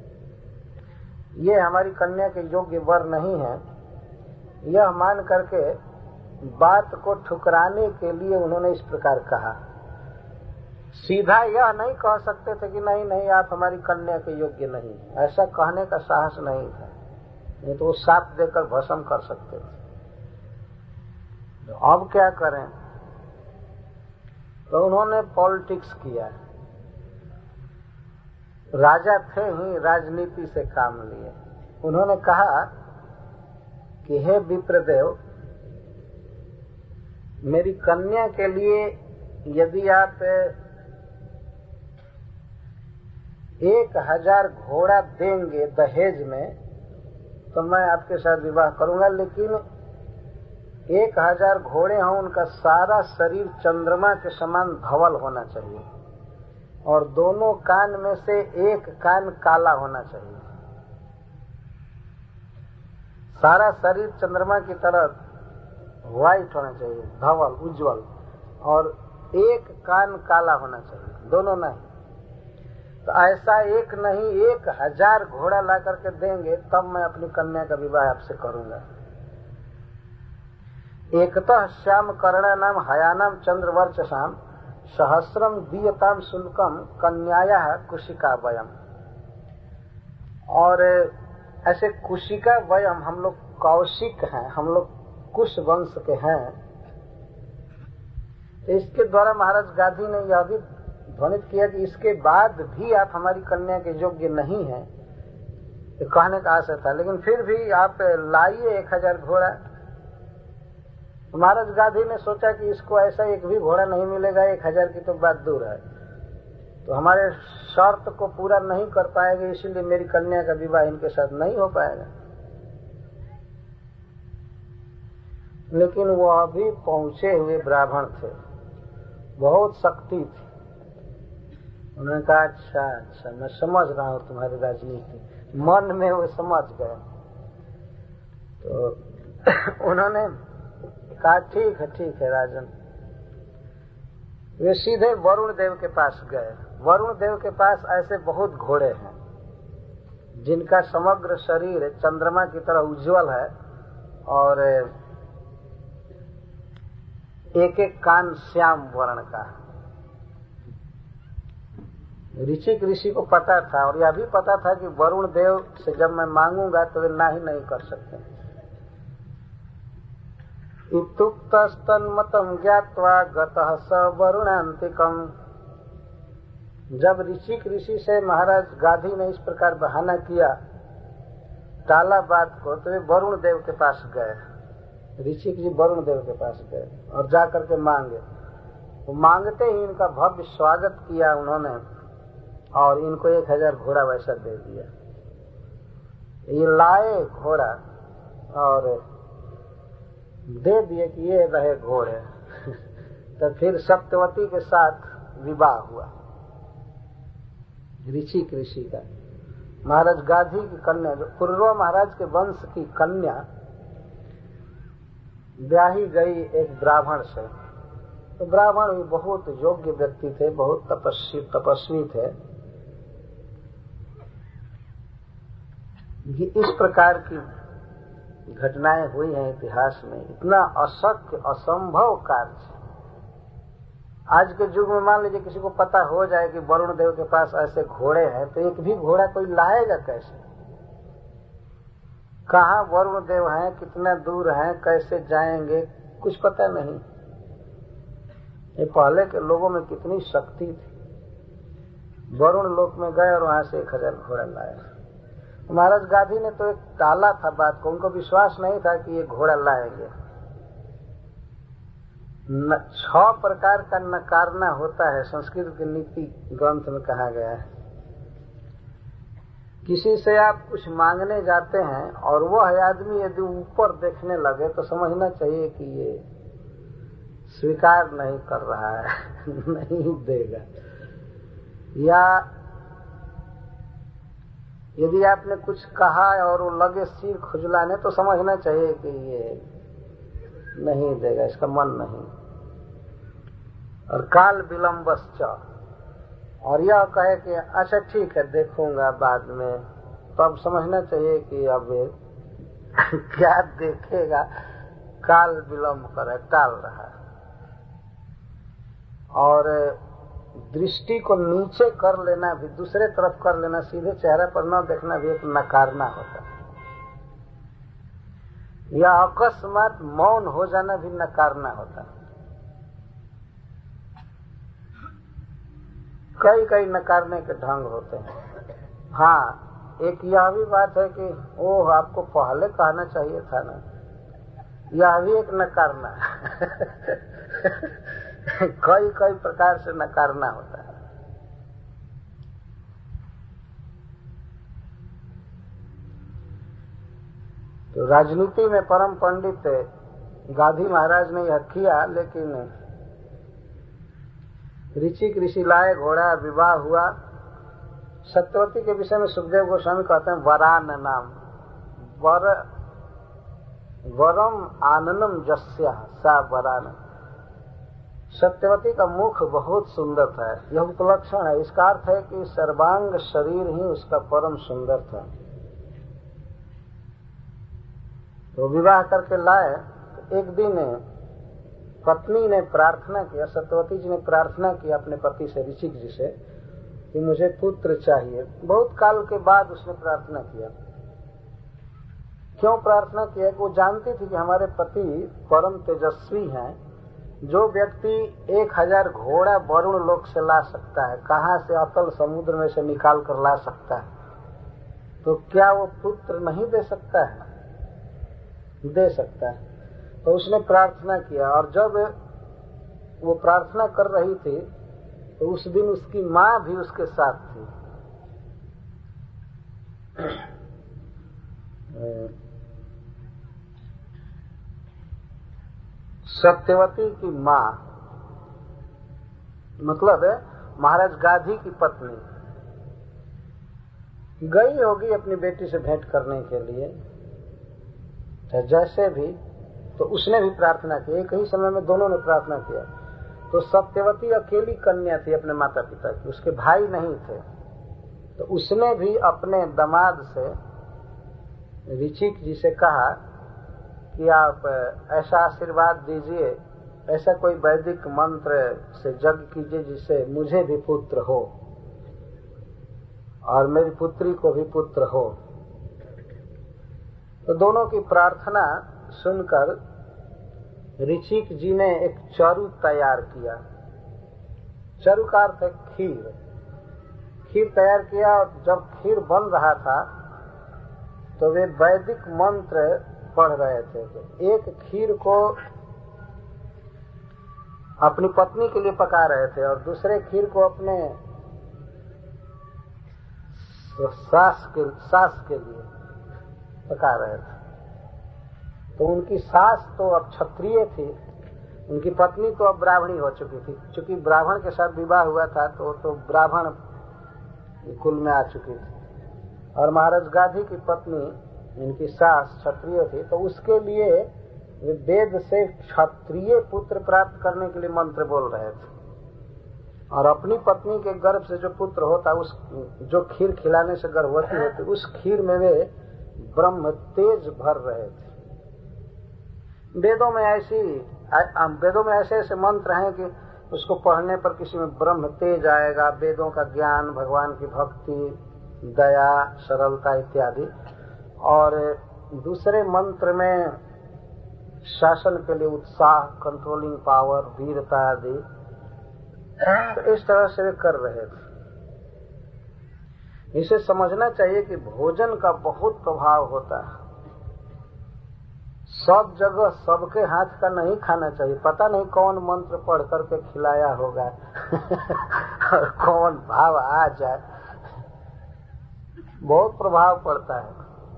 ये हमारी कन्या के योग्य वर नहीं है, यह मान करके बात को ठुकराने के लिए उन्होंने इस प्रकार कहा। सीधा यह नहीं कह सकते थे कि नहीं नहीं आप हमारी कन्या के योग्य नहीं, ऐसा कहने का साहस नहीं था, नहीं तो वो साथ देकर भस्म कर सकते थे। तो अब क्या करें, तो उन्होंने पॉलिटिक्स किया। राजा थे ही, राजनीति से काम लिए। उन्होंने कहा कि हे विप्रदेव, मेरी कन्या के लिए यदि आप 1000 घोड़ा देंगे दहेज में तो मैं आपके साथ विवाह करूंगा, लेकिन 1000 घोड़े हों, उनका सारा शरीर चंद्रमा के समान धवल होना चाहिए और दोनों कान में से एक कान काला होना चाहिए। सारा शरीर चंद्रमा की तरह व्हाइट होना चाहिए, धवल उज्जवल, और एक कान काला होना चाहिए, दोनों नहीं। तो ऐसा एक नहीं 1000 घोड़ा ला करके देंगे तब मैं अपनी कन्या का विवाह आपसे करूंगा। एकतः श्याम कर्णा नाम हयानाम चंद्रवर्चसाम सहस्रम दीयताम शुल्कम कन्याया कुशिका वयम। और ऐसे कुशिका वयम, हम लोग कौशिक हैं, हम लोग कुश वंश के हैं। तो इसके द्वारा महाराज गांधी ने यह भी ध्वनित किया कि इसके बाद भी आप हमारी कन्या के योग्य नहीं हैं, तो कहने का आशय था, लेकिन फिर भी आप लाइए 1000 घोड़ा। महाराज गांधी ने सोचा कि इसको ऐसा एक भी घोड़ा नहीं मिलेगा, 1000 की तो बात दूर है, तो हमारे शर्त को पूरा नहीं कर पाएंगे, इसीलिए मेरी कन्या का विवाह इनके साथ नहीं हो पाएगा। लेकिन वो अभी पहुंचे हुए ब्राह्मण थे, बहुत शक्ति थी। उन्होंने कहा अच्छा मैं समझ रहा हूँ तुम्हारी राजनीति, मन में वो समझ गए। तो उन्होंने कहा ठीक है राजन। वे सीधे वरुण देव के पास गए। वरुण देव के पास ऐसे बहुत घोड़े हैं जिनका समग्र शरीर चंद्रमा की तरह उज्जवल है और एक एक कान श्याम वर्ण का। ऋषि को पता था और यह भी पता था कि वरुण देव से जब मैं मांगूंगा तो वे ना ही नहीं कर सकते। इत्युक्तस्तन्मतं ज्ञात्वा गतः स वरुणान्तिकम्। जब ऋषि से महाराज गांधी ने इस प्रकार बहाना किया, टाला बात को, तो वे वरुण देव के पास गए। ऋषि जी वरुण देव के पास गए और जाकर के मांगे। तो मांगते ही इनका भव्य स्वागत किया उन्होंने और इनको 1000 घोड़ा वैसा दे दिया। ये लाए घोड़ा और दे दिए कि ये रहे घोड़े। तो फिर सत्यवती के साथ विवाह हुआ ऋषि का। महाराज गांधी की कन्या, जो पूर्व महाराज के वंश की कन्या, ब्याही गई एक ब्राह्मण से। तो ब्राह्मण भी बहुत योग्य व्यक्ति थे, बहुत तपस्वी थे। ये इस प्रकार की घटनाएं हुई हैं इतिहास में। इतना अशक्य असंभव कार्य। आज के युग में मान लीजिए किसी को पता हो जाए कि वरुण देव के पास ऐसे घोड़े हैं, तो एक भी घोड़ा कोई लाएगा कैसे? कहाँ वरुण देव हैं, कितना दूर हैं, कैसे जाएंगे, कुछ पता नहीं। ये पहले के लोगों में कितनी शक्ति थी। वरुण लोक में गए और वहां से 1000 घोड़ा लाए। महाराज गांधी ने तो एक टाला था बात को, उनको विश्वास नहीं था कि ये घोड़ा लाएंगे। 6 प्रकार का नकारना होता है, संस्कृत के नीति ग्रंथ में कहा गया है। किसी से आप कुछ मांगने जाते हैं और वह आदमी यदि ऊपर देखने लगे तो समझना चाहिए कि ये स्वीकार नहीं कर रहा है, नहीं देगा। या यदि आपने कुछ कहा और वो लगे सिर खुजलाने तो समझना चाहिए कि ये नहीं देगा, इसका मन नहीं। और काल विलंबश्च, और यह कहे कि अच्छा ठीक है देखूंगा बाद में, तो अब समझना चाहिए कि अब क्या देखेगा, काल विलंब करे, टाल रहा है। और दृष्टि को नीचे कर लेना भी, दूसरे तरफ कर लेना, सीधे चेहरे पर न देखना भी एक नकारना होता है। या अकस्मात मौन हो जाना भी नकारना होता है। कई नकारने के ढंग होते हैं। हाँ, एक यह भी बात है कि ओह आपको पहले कहना चाहिए था ना, यह भी एक नकारना है। कई कई प्रकार से नकारना होता है। तो राजनीति में परम पंडित गांधी महाराज ने यह किया, लेकिन ऋषिक ऋषि लाए, घोड़ा, विवाह हुआ। सत्यवती के विषय में सुखदेव गोस्वामी कहते हैं वरान नाम वरम आननम जस्या सा वरान। सत्यवती का मुख बहुत सुंदर था, यह उपलक्षण है। इसका अर्थ है कि सर्वांग शरीर ही उसका परम सुंदर था। तो विवाह करके लाए। एक दिन पत्नी ने प्रार्थना किया, सत्यवती जी ने प्रार्थना किया अपने पति से, ऋषिक जी से, कि मुझे पुत्र चाहिए। बहुत काल के बाद उसने प्रार्थना किया। क्यों प्रार्थना किया? कि वो जानती थी कि हमारे पति परम तेजस्वी हैं। जो व्यक्ति 1000 घोड़ा वरुण लोक से ला सकता है, कहाँ से अतल समुद्र में से निकाल कर ला सकता है, तो क्या वो पुत्र नहीं दे सकता है? दे सकता है। तो उसने प्रार्थना किया, और जब वो प्रार्थना कर रही थी तो उस दिन उसकी माँ भी उसके साथ थी। सत्यवती की माँ मतलब है महाराज गांधी की पत्नी, गई होगी अपनी बेटी से भेंट करने के लिए, जैसे भी। तो उसने भी प्रार्थना की, एक ही समय में दोनों ने प्रार्थना किया। तो सत्यवती अकेली कन्या थी अपने माता पिता की, उसके भाई नहीं थे। तो उसने भी अपने दामाद से, ऋषिक जी से कहा कि आप ऐसा आशीर्वाद दीजिए, ऐसा कोई वैदिक मंत्र से यज्ञ कीजिए जिससे मुझे भी पुत्र हो और मेरी पुत्री को भी पुत्र हो। तो दोनों की प्रार्थना सुनकर ऋषिक जी ने एक चरु तैयार किया। चरु का अर्थ है खीर। खीर तैयार किया, और जब खीर बन रहा था तो वे वैदिक मंत्र पढ़ रहे थे। तो एक खीर को अपनी पत्नी के लिए पका रहे थे और दूसरे खीर को अपने सास के लिए पका रहे थे। तो उनकी सास तो अब क्षत्रिय थी, उनकी पत्नी तो अब ब्राह्मणी हो चुकी थी। चूंकि ब्राह्मण के साथ विवाह हुआ था तो ब्राह्मण कुल में आ चुकी थी। और महाराज गांधी की पत्नी, इनकी सास क्षत्रिय थी, तो उसके लिए वे वेद से क्षत्रिय पुत्र प्राप्त करने के लिए मंत्र बोल रहे थे। और अपनी पत्नी के गर्भ से जो पुत्र होता, उस जो खीर खिलाने से गर्भवती होती, उस खीर में वे ब्रह्म तेज भर रहे थे। वेदों में ऐसे ऐसे मंत्र हैं कि उसको पढ़ने पर किसी में ब्रह्म तेज आएगा, वेदों का ज्ञान, भगवान की भक्ति, दया, सरलता इत्यादि। और दूसरे मंत्र में शासन के लिए उत्साह, कंट्रोलिंग पावर, वीरता आदि। इस तरह से वे कर रहे थे। इसे समझना चाहिए कि भोजन का बहुत प्रभाव होता है। सब जगह सबके हाथ का नहीं खाना चाहिए। पता नहीं कौन मंत्र पढ़ करके खिलाया होगा और कौन भाव आ जाए, बहुत प्रभाव पड़ता है।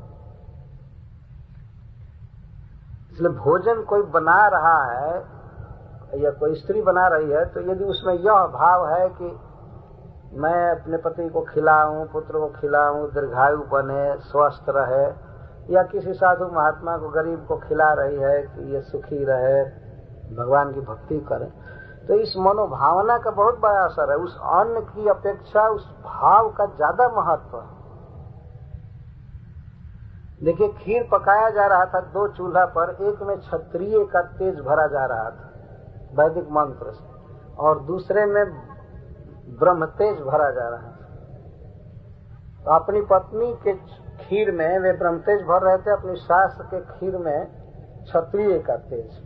इसलिए भोजन कोई बना रहा है या कोई स्त्री बना रही है, तो यदि उसमें यह भाव है कि मैं अपने पति को खिलाऊं, पुत्र को खिलाऊं, दीर्घायु बने, स्वस्थ रहे, या किसी साधु महात्मा को, गरीब को खिला रही है कि ये सुखी रहे, भगवान की भक्ति करे, तो इस मनोभावना का बहुत बड़ा असर है। उस अन्न की अपेक्षा उस भाव का ज्यादा महत्व है। देखिए, खीर पकाया जा रहा था 2 चूल्हा पर, एक में क्षत्रिय का तेज भरा जा रहा था वैदिक मंत्र से, और दूसरे में ब्रह्म तेज भरा जा रहा था। तो अपनी पत्नी के खीर में वे ब्रह्म तेज भर रहे थे, अपनी सास के खीर में क्षत्रिय का तेज।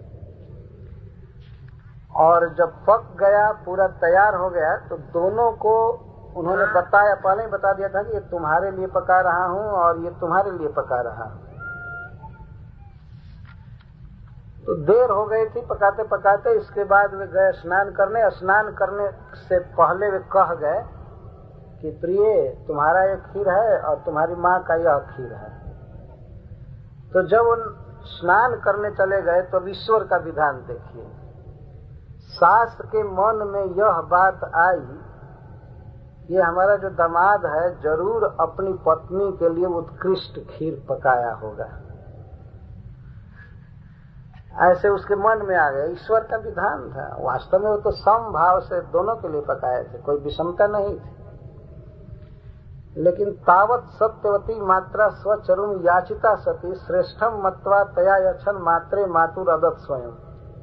और जब पक गया, पूरा तैयार हो गया, तो दोनों को उन्होंने बताया, पहले ही बता दिया था कि ये तुम्हारे लिए पका रहा हूं और ये तुम्हारे लिए पका रहा हूं। तो देर हो गई थी पकाते पकाते। इसके बाद वे गए स्नान करने। स्नान करने से पहले वे कह गए कि प्रिय, तुम्हारा ये खीर है और तुम्हारी माँ का यह खीर है। तो जब उन स्नान करने चले गए तो ईश्वर का विधान देखिए। सास के मन में यह बात आई कि हमारा जो दामाद है जरूर अपनी पत्नी के लिए उत्कृष्ट खीर पकाया होगा। ऐसे उसके मन में आ गया। ईश्वर का विधान था। वास्तव में वो तो समभाव से दोनों के लिए पकाए थे, कोई विषमता नहीं थी। लेकिन तावत सत्यवती मात्रा स्वचरुम याचिता सती श्रेष्ठम मत्वा तया यक्षन मात्रे मातुर अदत स्वयं।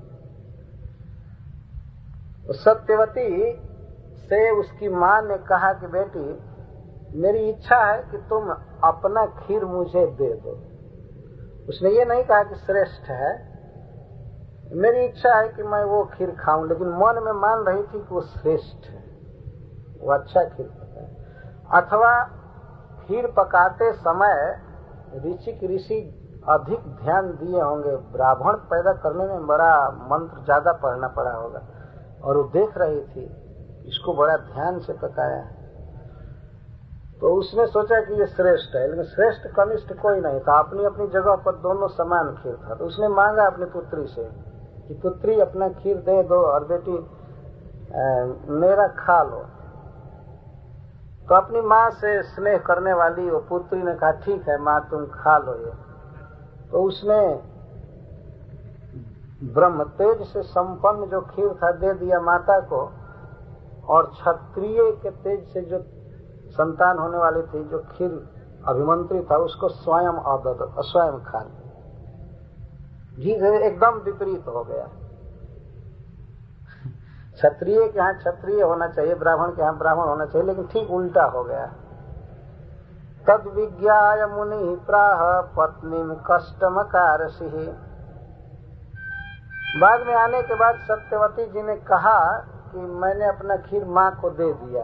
सत्यवती से उसकी माँ ने कहा कि बेटी, मेरी इच्छा है कि तुम अपना खीर मुझे दे दो। उसने ये नहीं कहा कि श्रेष्ठ है, मेरी इच्छा है कि मैं वो खीर खाऊं, लेकिन मन में मान रही थी कि वो श्रेष्ठ है, वो अच्छा खीर पका है। अथवा खीर पकाते समय ऋषि अधिक ध्यान दिए होंगे। ब्राह्मण पैदा करने में बड़ा मंत्र ज्यादा पढ़ना पड़ा होगा, और वो देख रही थी इसको बड़ा ध्यान से पकाया है। तो उसने सोचा कि ये श्रेष्ठ है, लेकिन श्रेष्ठ कनिष्ठ कोई नहीं था। अपनी अपनी जगह पर दोनों समान खीर था। तो उसने मांगा अपनी पुत्री से कि पुत्री अपना खीर दे दो और बेटी मेरा खा लो। तो अपनी माँ से स्नेह करने वाली वो पुत्री ने कहा ठीक है माँ, तुम खा लो ये। तो उसने ब्रह्म तेज से संपन्न जो खीर था दे दिया माता को, और क्षत्रिय के तेज से जो संतान होने वाली थी, जो खीर अभिमंत्री था, उसको स्वयं खा लिया। जी एकदम विपरीत हो गया। क्षत्रिय के यहाँ क्षत्रिय होना चाहिए, ब्राह्मण के यहाँ ब्राह्मण होना चाहिए, लेकिन ठीक उल्टा हो गया। तद विज्ञाय मुनि प्राह पत्नी कष्टमकारसिहि। बाद में आने के बाद सत्यवती जी ने कहा कि मैंने अपना खीर माँ को दे दिया।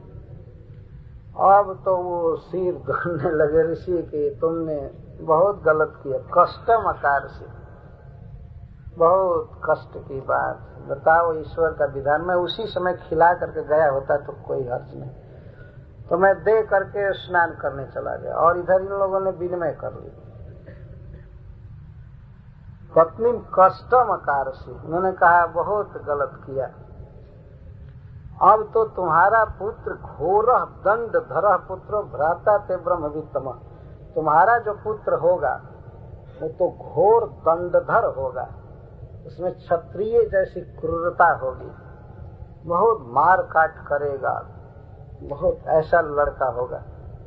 अब तो वो सिर धोने लगे ऋषि कि तुमने बहुत गलत किया। कष्टमकारसिहि, बहुत कष्ट की बात। बताओ ईश्वर का विधान। मैं उसी समय खिला करके गया होता तो कोई हर्ज नहीं, तो मैं दे करके स्नान करने चला गया, और इधर इन लोगों ने विनिमय कर ली। पत्नी कष्टमकारसिहि, उन्होंने कहा बहुत गलत किया। अब तो तुम्हारा पुत्र घोरः दंड धरः पुत्रो भ्राता ते ब्रह्मवित्तम। तुम्हारा जो पुत्र होगा वो तो घोर दंडधर होगा, उसमें क्षत्रिय जैसी क्रूरता होगी, बहुत मार काट करेगा, बहुत ऐसा लड़का होगा।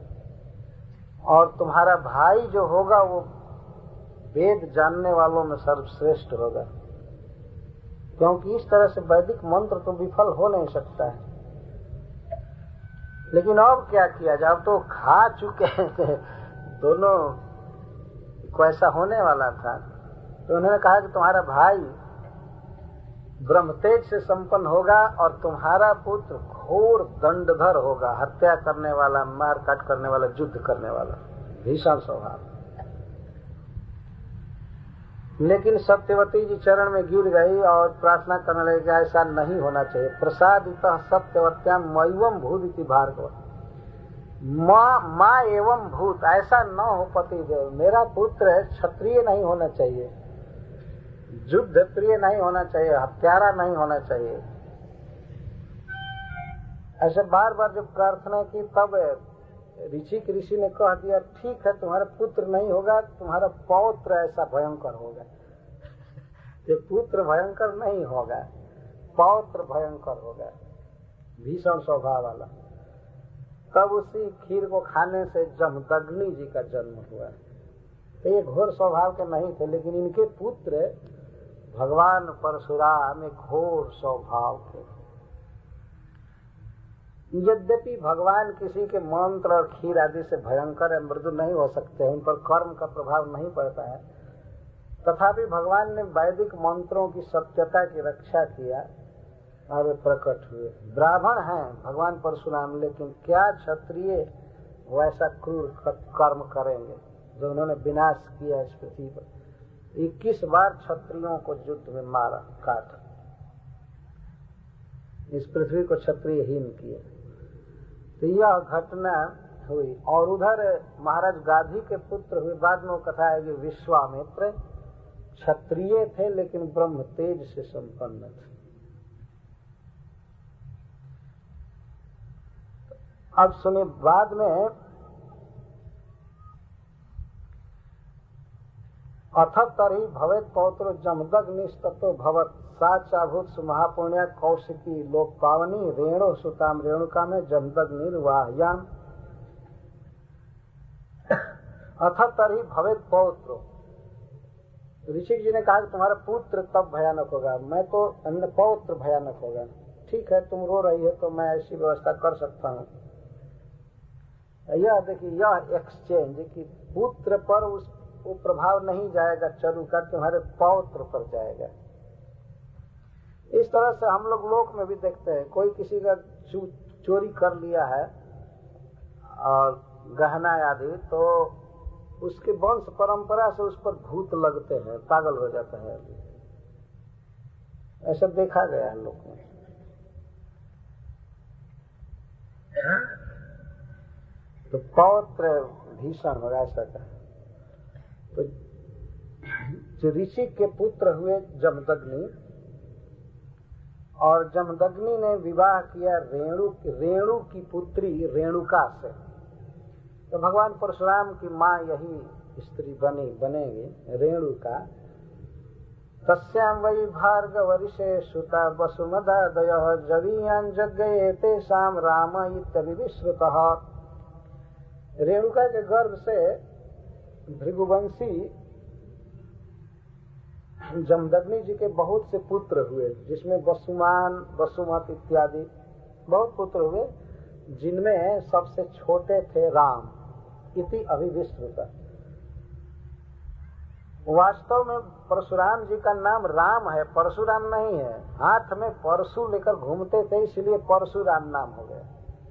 और तुम्हारा भाई जो होगा वो वेद जानने वालों में सर्वश्रेष्ठ होगा, क्योंकि इस तरह से वैदिक मंत्र तो विफल हो नहीं सकता है। लेकिन अब क्या किया जाए, अब तो खा चुके हैं दोनों को, ऐसा होने वाला था। तो उन्होंने कहा कि तुम्हारा भाई ब्रह्मतेज से संपन्न होगा और तुम्हारा पुत्र घोर दंडधर होगा, हत्या करने वाला, मार काट करने वाला, युद्ध करने वाला, भीषण स्वभाव। लेकिन सत्यवती जी चरण में गिर गई और प्रार्थना करने लगी, ऐसा नहीं होना चाहिए। प्रसादितः सत्यवत्याम मय्यम भूत इति भार्गव। माँ एवं भूत, ऐसा न हो पति देव। मेरा पुत्र क्षत्रिय नहीं होना चाहिए, युद्ध प्रिय नहीं होना चाहिए, हत्यारा नहीं होना चाहिए। ऐसे बार बार जब प्रार्थना की तब ऋषि ने कह दिया ठीक है तुम्हारा पुत्र नहीं होगा, तुम्हारा पौत्र ऐसा भयंकर होगा। ये पुत्र भयंकर नहीं होगा, पौत्र भयंकर होगा, भीषण स्वभाव वाला। तब उसी खीर को खाने से जमदग्नि जी का जन्म हुआ। तो ये घोर स्वभाव के नहीं थे, लेकिन इनके पुत्र भगवान परशुराम एक घोर स्वभाव थे। यद्यपि भगवान किसी के मंत्र और खीर आदि से भयंकर या मृदु नहीं हो सकते, उन पर कर्म का प्रभाव नहीं पड़ता है, तथापि भगवान ने वैदिक मंत्रों की सत्यता की रक्षा किया और वे प्रकट हुए। ब्राह्मण हैं भगवान परशुराम, लेकिन क्या क्षत्रिय वैसा क्रूर कर्म करेंगे जो उन्होंने विनाश किया इस पृथ्वी पर। 21 बार क्षत्रियों को युद्ध में मारा काटा, इस पृथ्वी को क्षत्रियहीन किया। तो यह घटना हुई। और उधर महाराज गाधी के पुत्र हुए, बाद में वो कथा है कि विश्वामित्र क्षत्रिय थे लेकिन ब्रह्म तेज से संपन्न थे। अब सुनिए, बाद में अथ तरी भवेत पौत्र जमदग्निस्ततो भवत साचाभूत सुमहापुण्य कौशिकी लोक पावनी रेणु सुताम रेणुका में जमदग्निर्वाहयाम। अथ तरी भवेत पौत्र, ऋषि जी ने कहा कि तुम्हारा पुत्र तब भयानक होगा, मैं तो अन्य पौत्र भयानक होगा। ठीक है, तुम रो रही हो तो मैं ऐसी व्यवस्था कर सकता हूँ। यह देखिए, यह एक्सचेंज कि पुत्र पर वो प्रभाव नहीं जाएगा चरु का, तुम्हारे पौत्र पर जाएगा। इस तरह से हम लोग में भी देखते हैं, कोई किसी का चोरी कर लिया है और गहना आदि, तो उसके वंश परंपरा से उस पर भूत लगते हैं, पागल हो जाता है। ऐसा देखा गया है लोग में। तो पौत्र भीषण होगा ऐसा का। तो जो ऋषि के पुत्र हुए जमदग्नि, और जमदग्नि ने विवाह किया रेणु की पुत्री रेणुका से। तो भगवान परशुराम की माँ यही स्त्री बनेगी रेणुका। तस्यां वै भार्गवरिषे सुता वसुमदादयः जवीयान् जज्ञये तेषां राम इत्यभिविश्रुतः। रेणुका के गर्भ से भृगुवंशी जमदग्नि जी के बहुत से पुत्र हुए, जिसमें वसुमान वसुमत इत्यादि बहुत पुत्र हुए, जिनमें सबसे छोटे थे राम इति अभिविश्रुत। वास्तव में परशुराम जी का नाम राम है, परशुराम नहीं है। हाथ में परशु लेकर घूमते थे, इसलिए परशुराम नाम हो गया।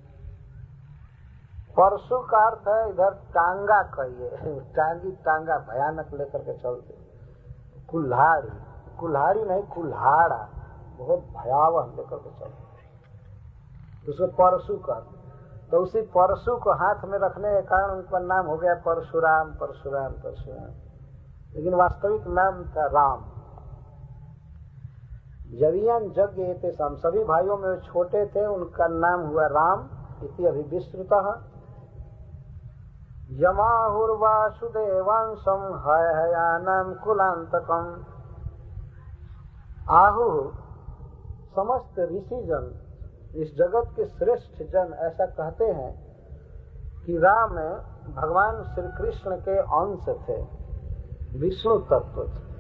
परशु का अर्थ है इधर टांगा कहिए, टांगा भयानक लेकर के चलते। कुल्हाड़ी नहीं, कुल्हाड़ा बहुत भयावह लेकर के चलते, उसको परशु कहते। तो उसी परशु को हाथ में रखने के कारण उनका नाम हो गया परशुराम परशुराम परशुराम, लेकिन वास्तविक नाम था राम। जवीयान यज्ञ तेषां, सभी भाइयों में छोटे थे, उनका नाम हुआ राम इति अभिविश्रुतः। यमाहुर्वासुदेवांशं हयहयानां कुलांतकम्। आहु समस्त ऋषिजन, इस जगत के श्रेष्ठ जन ऐसा कहते हैं कि राम भगवान श्री कृष्ण के अंश थे, विष्णु तत्व थे।